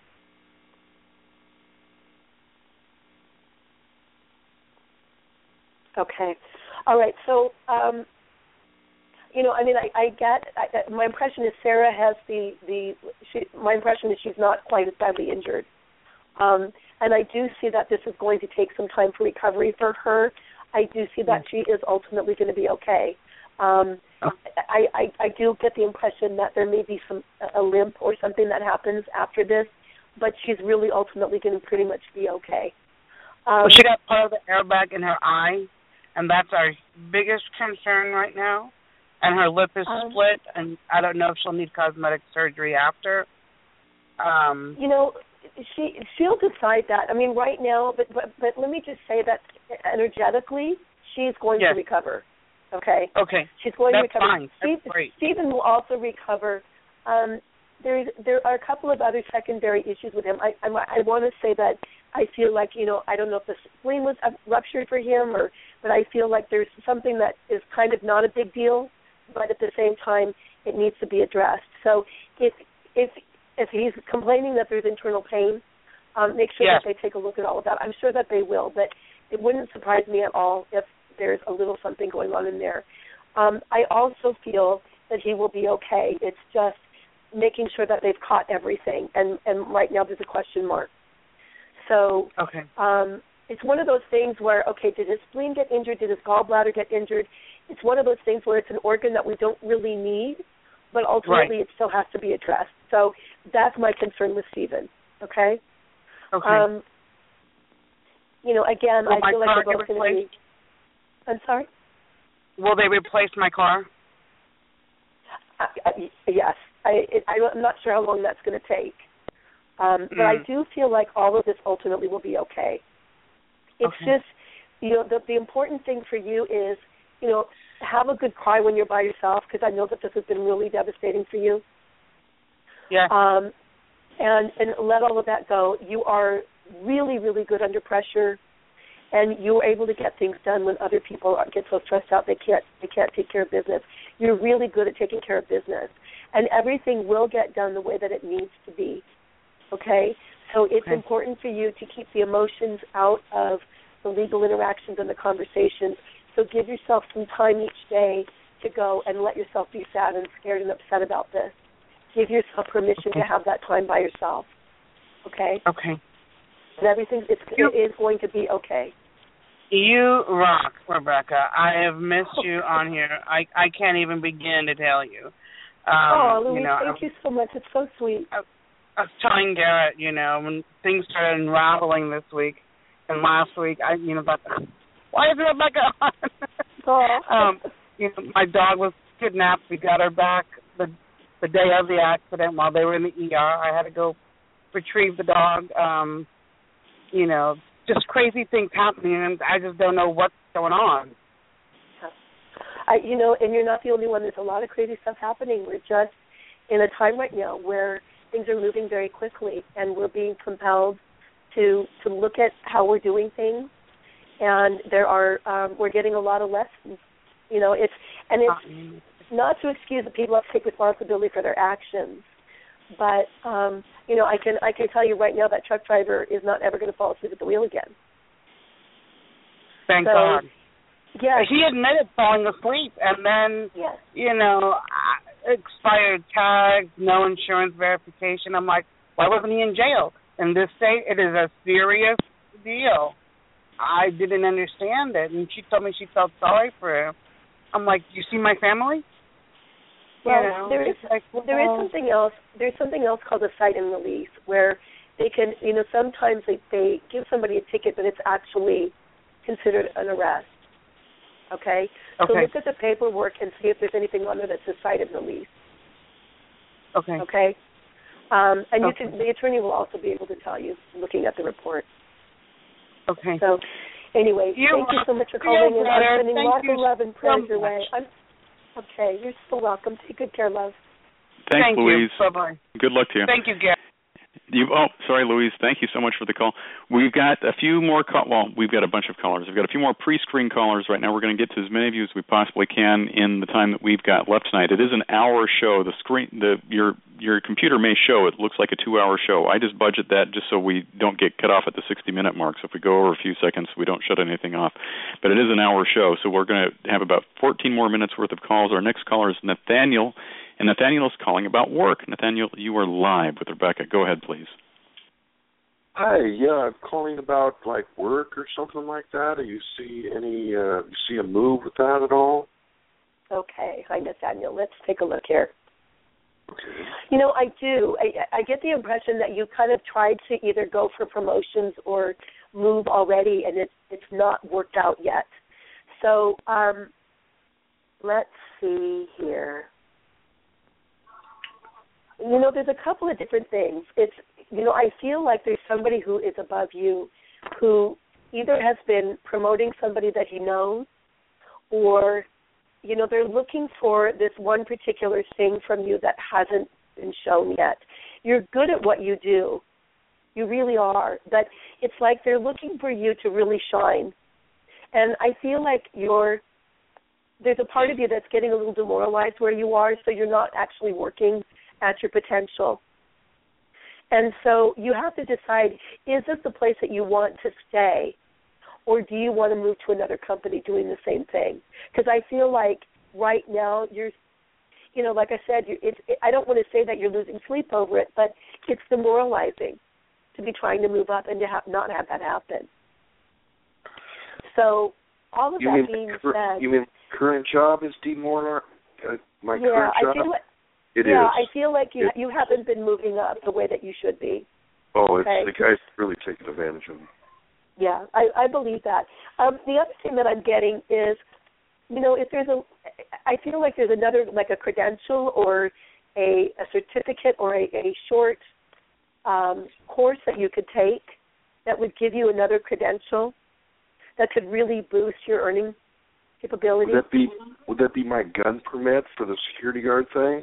[SPEAKER 3] Okay. All right. So, um, you know, I mean, I, I get, I, my impression is Sarah has the, the she, my impression is she's not quite as badly injured. Um, and I do see that this is going to take some time for recovery for her. I do see that she is ultimately going to be okay. Um,
[SPEAKER 8] oh.
[SPEAKER 3] I, I, I do get the impression that there may be some a limp or something that happens after this, but she's really ultimately going to pretty much be okay. Um,
[SPEAKER 8] well, she got part of the airbag in her eye, and that's our biggest concern right now. And her lip is
[SPEAKER 3] um,
[SPEAKER 8] split, and I don't know if she'll need cosmetic surgery after. Um,
[SPEAKER 3] you know, she she'll decide that. I mean, right now, but but, but let me just say that energetically, she's going
[SPEAKER 8] yes.
[SPEAKER 3] to recover. Okay.
[SPEAKER 8] Okay.
[SPEAKER 3] She's going
[SPEAKER 8] That's
[SPEAKER 3] to recover.
[SPEAKER 8] fine. That's
[SPEAKER 3] Steve,
[SPEAKER 8] great.
[SPEAKER 3] Stephen will also recover. Um, there is there are a couple of other secondary issues with him. I I, I want to say that I feel like, you know, I don't know if the spleen was ruptured for him, or but I feel like there's something that is kind of not a big deal, but at the same time it needs to be addressed. So if if if he's complaining that there's internal pain, um, make sure
[SPEAKER 8] yes.
[SPEAKER 3] that they take a look at all of that. I'm sure that they will, but it wouldn't surprise me at all if there's a little something going on in there. Um, I also feel that he will be okay. It's just making sure that they've caught everything, and, and right now there's a question mark. So
[SPEAKER 8] okay.
[SPEAKER 3] um, it's one of those things where, okay, did his spleen get injured? Did his gallbladder get injured? It's one of those things where it's an organ that we don't really need, but ultimately
[SPEAKER 8] right.
[SPEAKER 3] it still has to be addressed. So that's my concern with Stephen, okay?
[SPEAKER 8] Okay.
[SPEAKER 3] Um, you know, again,
[SPEAKER 8] Will
[SPEAKER 3] I feel like
[SPEAKER 8] they're
[SPEAKER 3] both going to be... I'm sorry?
[SPEAKER 8] Will they replace my car?
[SPEAKER 3] Uh, uh, yes. I, it, I'm not sure how long that's going to take. Um, but
[SPEAKER 8] mm.
[SPEAKER 3] I do feel like all of this ultimately will be okay. It's
[SPEAKER 8] okay.
[SPEAKER 3] just, you know, the, the important thing for you is, you know, have a good cry when you're by yourself, because I know that this has been really devastating for you.
[SPEAKER 8] Yeah.
[SPEAKER 3] Um, and, and let all of that go. You are really, really good under pressure, and you're able to get things done when other people are, get so stressed out they can't they can't take care of business. You're really good at taking care of business, and everything will get done the way that it needs to be. Okay? So it's
[SPEAKER 8] okay.
[SPEAKER 3] important for you to keep the emotions out of the legal interactions and the conversations. So give yourself some time each day to go and let yourself be sad and scared and upset about this. Give yourself permission
[SPEAKER 8] okay.
[SPEAKER 3] to have that time by yourself. Okay?
[SPEAKER 8] Okay.
[SPEAKER 3] And everything it's,
[SPEAKER 8] you,
[SPEAKER 3] it is going to be okay.
[SPEAKER 8] You rock, Rebecca. I have missed you on here. I, I can't even begin to tell you. Um,
[SPEAKER 3] oh, Louise,
[SPEAKER 8] you know,
[SPEAKER 3] thank
[SPEAKER 8] I,
[SPEAKER 3] you so much. It's so sweet.
[SPEAKER 8] I, I was telling Garrett, you know, when things started unraveling this week and last week, I, you know, thought, why is Rebecca on?
[SPEAKER 3] Oh.
[SPEAKER 8] um, you know, my dog was kidnapped. We got her back the the day of the accident while they were in the E R. I had to go retrieve the dog. Um, you know, just crazy things happening, and I just don't know what's going on.
[SPEAKER 3] I, you know, and you're not the only one. There's a lot of crazy stuff happening. We're just in a time right now where things are moving very quickly, and we're being compelled to to look at how we're doing things. And there are um, we're getting a lot of lessons. You know, it's and it's not to excuse that people have to take responsibility for their actions, but um, you know, I can I can tell you right now that truck driver is not ever going to fall asleep at the wheel again.
[SPEAKER 8] Thank
[SPEAKER 3] so,
[SPEAKER 8] God.
[SPEAKER 3] Yeah,
[SPEAKER 8] he admitted falling asleep, and then
[SPEAKER 3] yes.
[SPEAKER 8] you know, expired tags, no insurance verification. I'm like, why wasn't he in jail? In this state, it is a serious deal. I didn't understand it, and she told me she felt sorry for him. I'm like, you see my family?
[SPEAKER 3] Well,
[SPEAKER 8] you know,
[SPEAKER 3] there is
[SPEAKER 8] like, well,
[SPEAKER 3] there is something else. There's something else called a cite and release, where they can, you know, sometimes they they give somebody a ticket, but it's actually considered an arrest. Okay?
[SPEAKER 8] Okay.
[SPEAKER 3] So look at the paperwork and see if there's anything on there that's a cite and release.
[SPEAKER 8] Okay.
[SPEAKER 3] Okay. Um, and
[SPEAKER 8] okay.
[SPEAKER 3] you can, the attorney will also be able to tell you, looking at the report.
[SPEAKER 8] Okay.
[SPEAKER 3] So, anyway,
[SPEAKER 8] you
[SPEAKER 3] thank you so much for calling in. I'm sending
[SPEAKER 8] thank
[SPEAKER 3] lots of love and prayers
[SPEAKER 8] so
[SPEAKER 3] your way. I'm, okay, you're so welcome. Take good care, love.
[SPEAKER 2] Thanks,
[SPEAKER 8] thank
[SPEAKER 2] Louise.
[SPEAKER 8] You. Bye-bye.
[SPEAKER 2] Good luck to you.
[SPEAKER 8] Thank you, Gary.
[SPEAKER 2] You, oh, sorry, Louise. Thank you so much for the call. We've got a few more call. Well, we've got a bunch of callers. We've got a few more pre-screen callers right now. We're going to get to as many of you as we possibly can in the time that we've got left tonight. It is an hour show. The screen, the your your computer may show it looks like a two-hour show. I just budget that just so we don't get cut off at the sixty-minute mark. So if we go over a few seconds, we don't shut anything off. But it is an hour show, so we're going to have about fourteen more minutes worth of calls. Our next caller is Nathaniel, and Nathaniel is calling about work. Nathaniel, you are live with Rebecca. Go ahead, please.
[SPEAKER 9] Hi, yeah, I'm calling about like work or something like that. Do you see any, uh, you see a move with that at all?
[SPEAKER 3] Okay, hi Nathaniel. Let's take a look here.
[SPEAKER 9] Okay.
[SPEAKER 3] You know, I do. I, I get the impression that you kind of tried to either go for promotions or move already, and it's it's not worked out yet. So um, let's see here. You know, there's a couple of different things. It's You know, I feel like there's somebody who is above you who either has been promoting somebody that he knows or, you know, they're looking for this one particular thing from you that hasn't been shown yet. You're good at what you do. You really are. But it's like they're looking for you to really shine. And I feel like you're, there's a part of you that's getting a little demoralized where you are, so you're not actually working at your potential. And so you have to decide, is this the place that you want to stay, or do you want to move to another company doing the same thing? Because I feel like right now you're, you know, like I said, you, it's, it, I don't want to say that you're losing sleep over it, but it's demoralizing to be trying to move up and to have, not have that happen. So all of
[SPEAKER 9] you
[SPEAKER 3] that
[SPEAKER 9] mean
[SPEAKER 3] being
[SPEAKER 9] cur-
[SPEAKER 3] said,
[SPEAKER 9] you mean current job is demoralizing? Uh, my
[SPEAKER 3] yeah,
[SPEAKER 9] current job.
[SPEAKER 3] I feel like,
[SPEAKER 9] It
[SPEAKER 3] yeah,
[SPEAKER 9] is.
[SPEAKER 3] I feel like you
[SPEAKER 9] it,
[SPEAKER 3] you haven't been moving up the way that you should be.
[SPEAKER 9] Oh, it's
[SPEAKER 3] okay?
[SPEAKER 9] the guy's really taking advantage of me.
[SPEAKER 3] Yeah, I, I believe that. Um, the other thing that I'm getting is, you know, if there's a, I feel like there's another, like a credential or a, a certificate or a, a short um, course that you could take that would give you another credential that could really boost your earning capability.
[SPEAKER 9] Would that be would that be my gun permit for the security guard thing?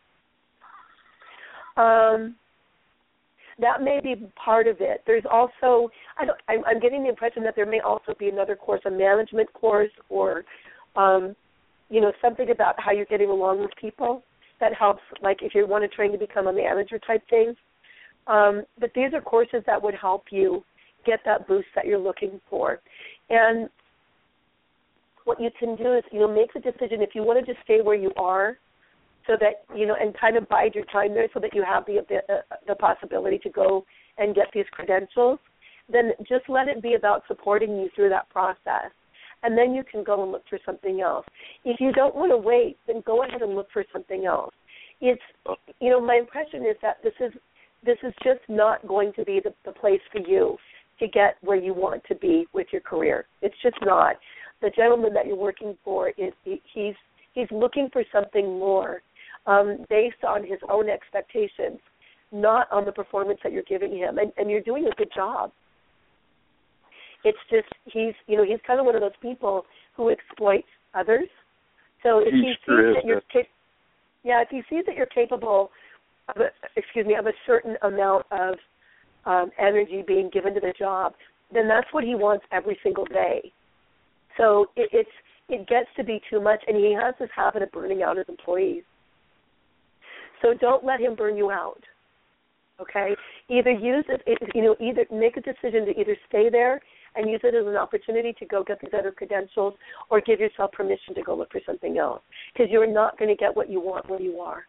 [SPEAKER 3] Um, that may be part of it. There's also, I don't, I'm, I'm getting the impression that there may also be another course, a management course, or, um, you know, something about how you're getting along with people that helps, like if you want to train to become a manager type thing. Um, but these are courses that would help you get that boost that you're looking for. And what you can do is, you know, make the decision if you want to just stay where you are, so that, you know, and kind of bide your time there so that you have the uh, the possibility to go and get these credentials, then just let it be about supporting you through that process. And then you can go and look for something else. If you don't want to wait, then go ahead and look for something else. It's, you know, my impression is that this is this is just not going to be the, the place for you to get where you want to be with your career. It's just not. The gentleman that you're working for, is he, he's he's looking for something more. Um, based on his own expectations, not on the performance that you're giving him. And, and you're doing a good job. It's just he's, you know, he's kind of one of those people who exploits others. So if
[SPEAKER 9] he,
[SPEAKER 3] he
[SPEAKER 9] sure
[SPEAKER 3] sees that you're, cap- yeah, if he sees that you're capable of, a, excuse me, of a certain amount of um, energy being given to the job, then that's what he wants every single day. So it, it's it gets to be too much, and he has this habit of burning out his employees. So don't let him burn you out. Okay? Either use it, it, you know, either make a decision to either stay there and use it as an opportunity to go get these other credentials, or give yourself permission to go look for something else, because you're not going to get what you want where you are.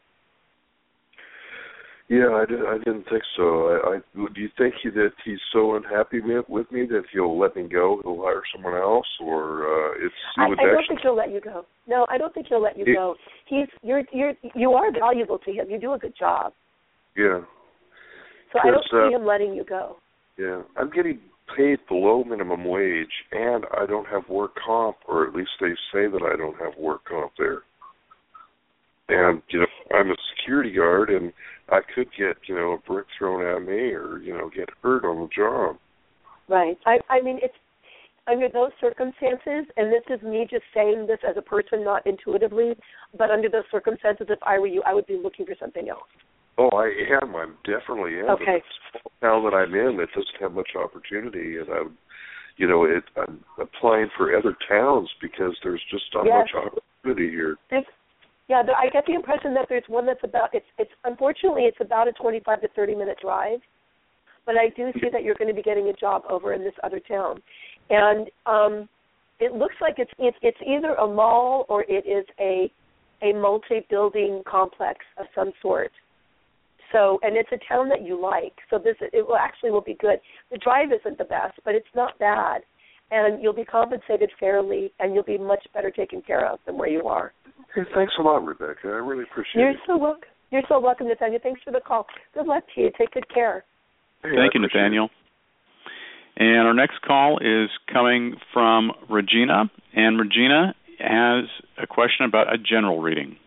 [SPEAKER 9] Yeah, I, did, I didn't think so. I, I, do you think he, that he's so unhappy with, with me that he'll let me go, he'll hire someone else, or uh, it's?
[SPEAKER 3] I, I don't actually... think he'll let you go. No, I don't think he'll let you he, go. He's you're you're you are valuable to him. You do a good job.
[SPEAKER 9] Yeah.
[SPEAKER 3] So I don't see uh, him letting you go.
[SPEAKER 9] Yeah, I'm getting paid below minimum wage, and I don't have work comp, or at least they say that I don't have work comp there. And, you know, I'm a security guard, and I could get, you know, a brick thrown at me or, you know, get hurt on the job.
[SPEAKER 3] Right. I, I mean, it's under those circumstances, and this is me just saying this as a person, not intuitively, but under those circumstances, if I were you, I would be looking for something else.
[SPEAKER 9] Oh, I am. I'm definitely am.
[SPEAKER 3] Okay.
[SPEAKER 9] But the town that I'm in, it doesn't have much opportunity, and I'm, you know, it, I'm applying for other towns because there's just not
[SPEAKER 3] yes.
[SPEAKER 9] much opportunity here.
[SPEAKER 3] There's, yeah, I get the impression that there's one that's about. It's, it's unfortunately it's about a twenty-five to thirty minute drive, but I do see that you're going to be getting a job over in this other town, and um, it looks like it's it's it's either a mall or it is a a multi-building complex of some sort. So, and it's a town that you like. So this, it will actually will be good. The drive isn't the best, but it's not bad. And you'll be compensated fairly, and you'll be much better taken care of than where you are.
[SPEAKER 9] Hey, thanks a lot, Rebecca. I really appreciate
[SPEAKER 3] You're
[SPEAKER 9] it.
[SPEAKER 3] So welcome. You're so welcome, Nathaniel. Thanks for the call. Good luck to you. Take good care.
[SPEAKER 2] Hey, Thank you, Nathaniel. It. And our next call is coming from Regina, and Regina has a question about a general reading.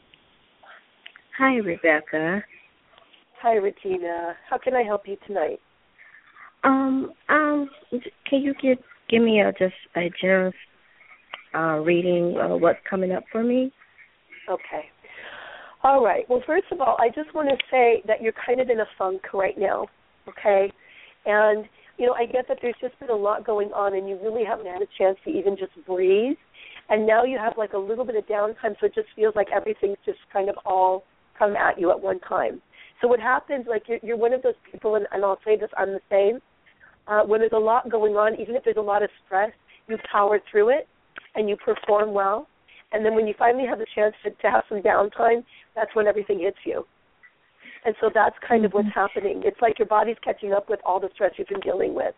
[SPEAKER 10] Hi, Rebecca.
[SPEAKER 3] Hi, Regina. How can I help you tonight?
[SPEAKER 10] Um, um, can you give give me a just a general uh, reading of what's coming up for me?
[SPEAKER 3] Okay. All right. Well, first of all, I just want to say that you're kind of in a funk right now, okay? And, you know, I get that there's just been a lot going on, and you really haven't had a chance to even just breathe. And now you have, like, a little bit of downtime, so it just feels like everything's just kind of all come at you at one time. So what happens, like, you're, you're one of those people, and, and I'll say this, I'm the same. Uh, when there's a lot going on, even if there's a lot of stress, you power through it, and you perform well. And then when you finally have a chance to, to have some downtime, that's when everything hits you. And so that's kind mm-hmm. of what's happening. It's like your body's catching up with all the stress you've been dealing with.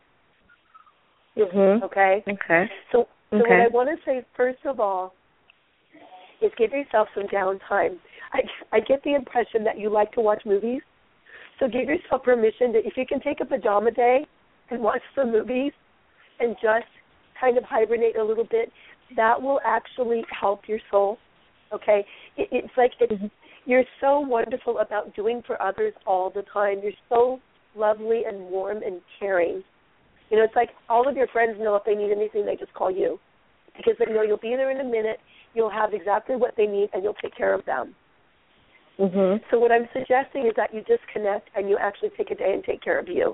[SPEAKER 10] Mm-hmm.
[SPEAKER 3] Okay?
[SPEAKER 10] Okay.
[SPEAKER 3] So, so
[SPEAKER 10] okay.
[SPEAKER 3] what I want to say, first of all, is give yourself some downtime. I, I get the impression that you like to watch movies, so give yourself permission to, if you can take a pajama day and watch some movies and just kind of hibernate a little bit, that will actually help your soul, okay? It, it's like it's, mm-hmm. you're so wonderful about doing for others all the time. You're so lovely and warm and caring. You know, it's like all of your friends know if they need anything, they just call you because they know you'll be there in a minute, you'll have exactly what they need, and you'll take care of them.
[SPEAKER 10] Mm-hmm.
[SPEAKER 3] So what I'm suggesting is that you disconnect and you actually take a day and take care of you.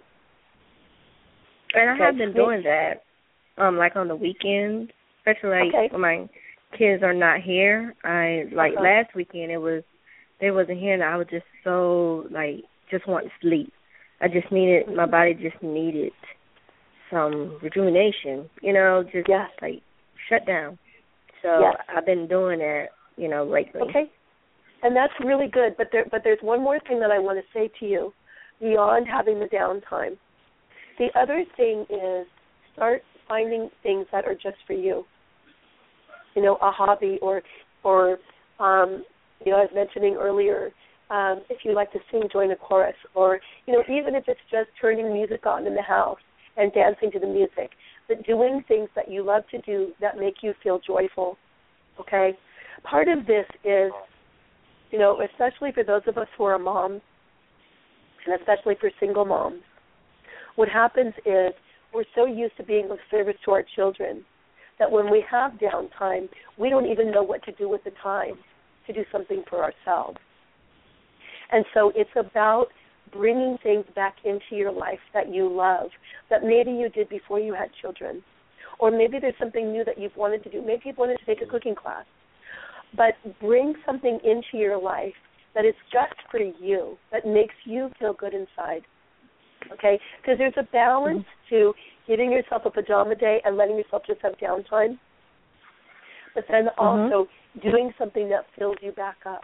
[SPEAKER 10] And I have been doing that, um, like on the weekends, especially like
[SPEAKER 3] okay.
[SPEAKER 10] when my kids are not here. I like
[SPEAKER 3] uh-huh.
[SPEAKER 10] last weekend it was they wasn't here, and I was just so like just want to sleep. I just needed mm-hmm. my body just needed some rejuvenation, you know, just
[SPEAKER 3] yes.
[SPEAKER 10] like shut down. So
[SPEAKER 3] yes.
[SPEAKER 10] I've been doing that, you know, lately.
[SPEAKER 3] Okay. And that's really good, but there, but there's one more thing that I want to say to you beyond having the downtime. The other thing is start finding things that are just for you. You know, a hobby or, or um, you know, I was mentioning earlier, um, if you like to sing, join a chorus. Or, you know, even if it's just turning music on in the house and dancing to the music, but doing things that you love to do that make you feel joyful, okay? Part of this is, you know, especially for those of us who are moms, and especially for single moms, what happens is we're so used to being of service to our children that when we have downtime, we don't even know what to do with the time to do something for ourselves. And so it's about bringing things back into your life that you love, that maybe you did before you had children, or maybe there's something new that you've wanted to do. Maybe you've wanted to take a cooking class. But bring something into your life that is just for you, that makes you feel good inside, okay? Because there's a balance mm-hmm. to giving yourself a pajama day and letting yourself just have downtime, but then mm-hmm. also doing something that fills you back up.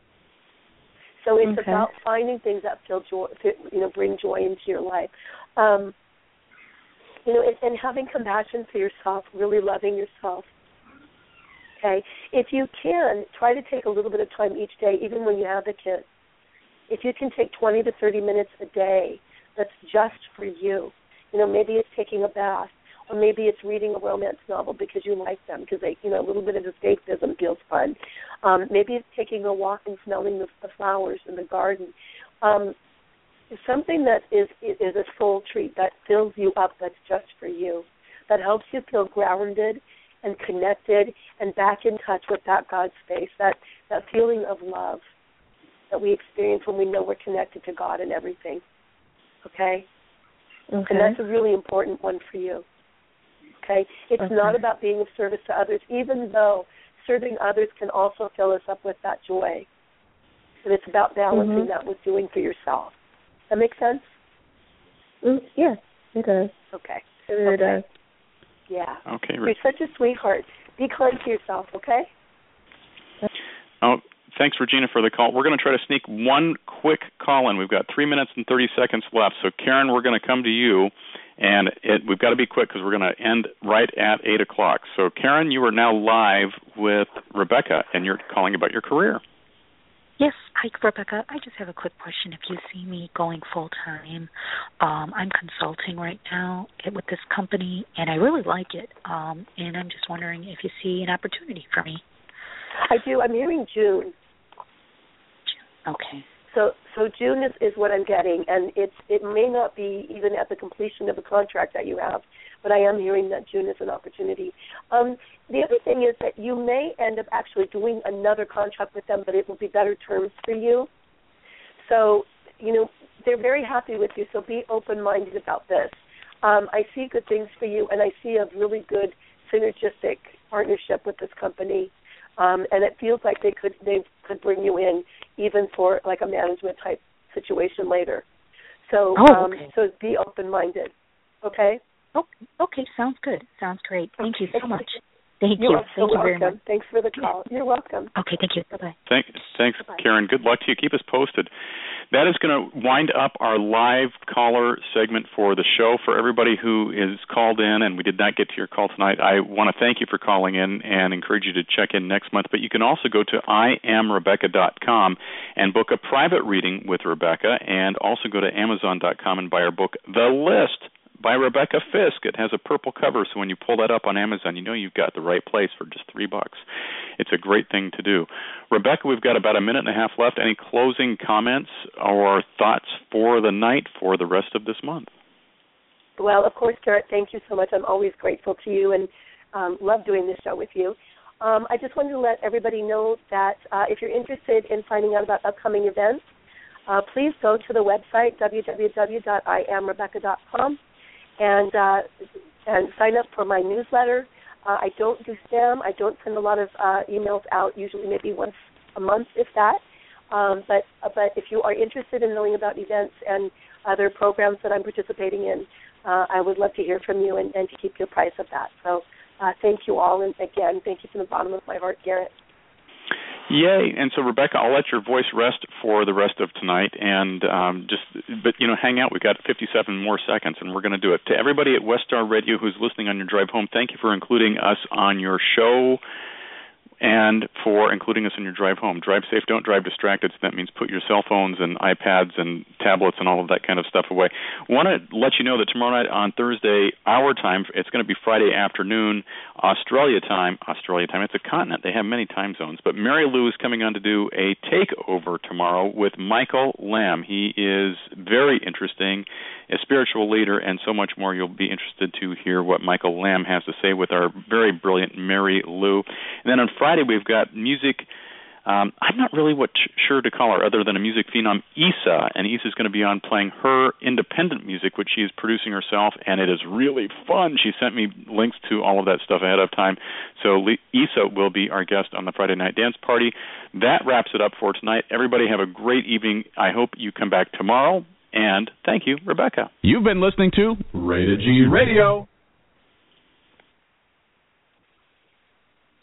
[SPEAKER 3] So it's okay. about finding things that fill joy, you know, bring joy into your life. Um, you know, and, and having compassion for yourself, really loving yourself. Okay, if you can, try to take a little bit of time each day, even when you have the kids. If you can take twenty to thirty minutes a day, that's just for you. You know, maybe it's taking a bath, or maybe it's reading a romance novel because you like them, because they, you know, a little bit of escapism feels fun. Um, maybe it's taking a walk and smelling the, the flowers in the garden. Um, something that is is a soul treat that fills you up, that's just for you, that helps you feel grounded and connected and back in touch with that God space, that, that feeling of love that we experience when we know we're connected to God and everything. Okay? Okay. And that's a really important one for you. Okay? It's okay. not about being of service to others, even though serving others can also fill us up with that joy. But it's about balancing mm-hmm. that with doing for yourself. That make sense?
[SPEAKER 10] Mm, yeah, it does.
[SPEAKER 3] Okay.
[SPEAKER 10] It really
[SPEAKER 3] okay.
[SPEAKER 10] does.
[SPEAKER 3] Yeah.
[SPEAKER 2] Okay.
[SPEAKER 3] You're such a sweetheart. Be kind to yourself, okay?
[SPEAKER 2] Oh, thanks, Regina, for the call. We're going to try to sneak one quick call in. We've got three minutes and thirty seconds left. So, Karen, we're going to come to you, and it, we've got to be quick because we're going to end right at eight o'clock. So, Karen, you are now live with Rebecca, and you're calling about your career.
[SPEAKER 11] Yes, hi, Rebecca. I just have a quick question. If you see me going full-time, um, I'm consulting right now with this company, and I really like it, um, and I'm just wondering if you see an opportunity for me.
[SPEAKER 3] I do. I'm hearing June.
[SPEAKER 11] June. Okay.
[SPEAKER 3] So so June is, is what I'm getting, and it's it may not be even at the completion of a contract that you have, but I am hearing that June is an opportunity. Um, the other thing is that you may end up actually doing another contract with them, but it will be better terms for you. So, you know, they're very happy with you, so be open-minded about this. Um, I see good things for you, and I see a really good synergistic partnership with this company. Um, and it feels like they could they could bring you in even for like a management type situation later. So
[SPEAKER 11] oh,
[SPEAKER 3] um,
[SPEAKER 11] okay.
[SPEAKER 3] so be open minded. Okay.
[SPEAKER 11] Oh, okay. Sounds good. Sounds great. Thank you so much. Thank
[SPEAKER 3] You're
[SPEAKER 11] you.
[SPEAKER 3] so
[SPEAKER 11] Thank you very
[SPEAKER 3] welcome.
[SPEAKER 11] much.
[SPEAKER 3] Thanks for the call. You're welcome.
[SPEAKER 11] Okay. Thank you. Bye bye.
[SPEAKER 2] Thank, thanks, Bye-bye. Karen. Good luck to you. Keep us posted. That is going to wind up our live caller segment for the show. For everybody who is called in and we did not get to your call tonight, I want to thank you for calling in and encourage you to check in next month. But you can also go to I am Rebecca dot com and book a private reading with Rebecca, and also go to Amazon dot com and buy our book, The List, by Rebecca Fisk. It has a purple cover, so when you pull that up on Amazon, you know you've got the right place for just three bucks. It's a great thing to do. Rebecca, we've got about a minute and a half left. Any closing comments or thoughts for the night for the rest of this month?
[SPEAKER 3] Well, of course, Garrett, thank you so much. I'm always grateful to you and um, love doing this show with you. Um, I just wanted to let everybody know that uh, if you're interested in finding out about upcoming events, uh, please go to the website, w w w dot i am rebecca dot com. And uh, and sign up for my newsletter. Uh, I don't do spam. I don't send a lot of uh, emails out, usually maybe once a month, if that. Um, but uh, but if you are interested in knowing about events and other programs that I'm participating in, uh, I would love to hear from you and, and to keep you apprised of that. So uh, thank you all. And again, thank you from the bottom of my heart, Garrett.
[SPEAKER 2] Yay. And so, Rebecca, I'll let your voice rest for the rest of tonight. And um, just, but, you know, hang out. We've got fifty-seven more seconds, and we're going to do it. To everybody at Westar Radio who's listening on your drive home, thank you for including us on your show and for including us in your drive home. Drive safe, don't drive distracted. So that means put your cell phones and iPads and tablets and all of that kind of stuff away. Want to let you know that tomorrow night on Thursday, our time, it's going to be Friday afternoon, Australia time. Australia time, it's a continent. They have many time zones. But Mary Lou is coming on to do a takeover tomorrow with Michael Lamb. He is very interesting, a spiritual leader, and so much more. You'll be interested to hear what Michael Lamb has to say with our very brilliant Mary Lou. And then on Friday, we've got music Um, I'm not really what sh- sure to call her other than a music phenom, Issa, and Issa's going to be on playing her independent music, which she is producing herself, and it is really fun. She sent me links to all of that stuff ahead of time. So Le- Issa will be our guest on the Friday Night Dance Party. That wraps it up for tonight. Everybody have a great evening. I hope you come back tomorrow, and thank you, Rebecca.
[SPEAKER 12] You've been listening to Rated G Radio.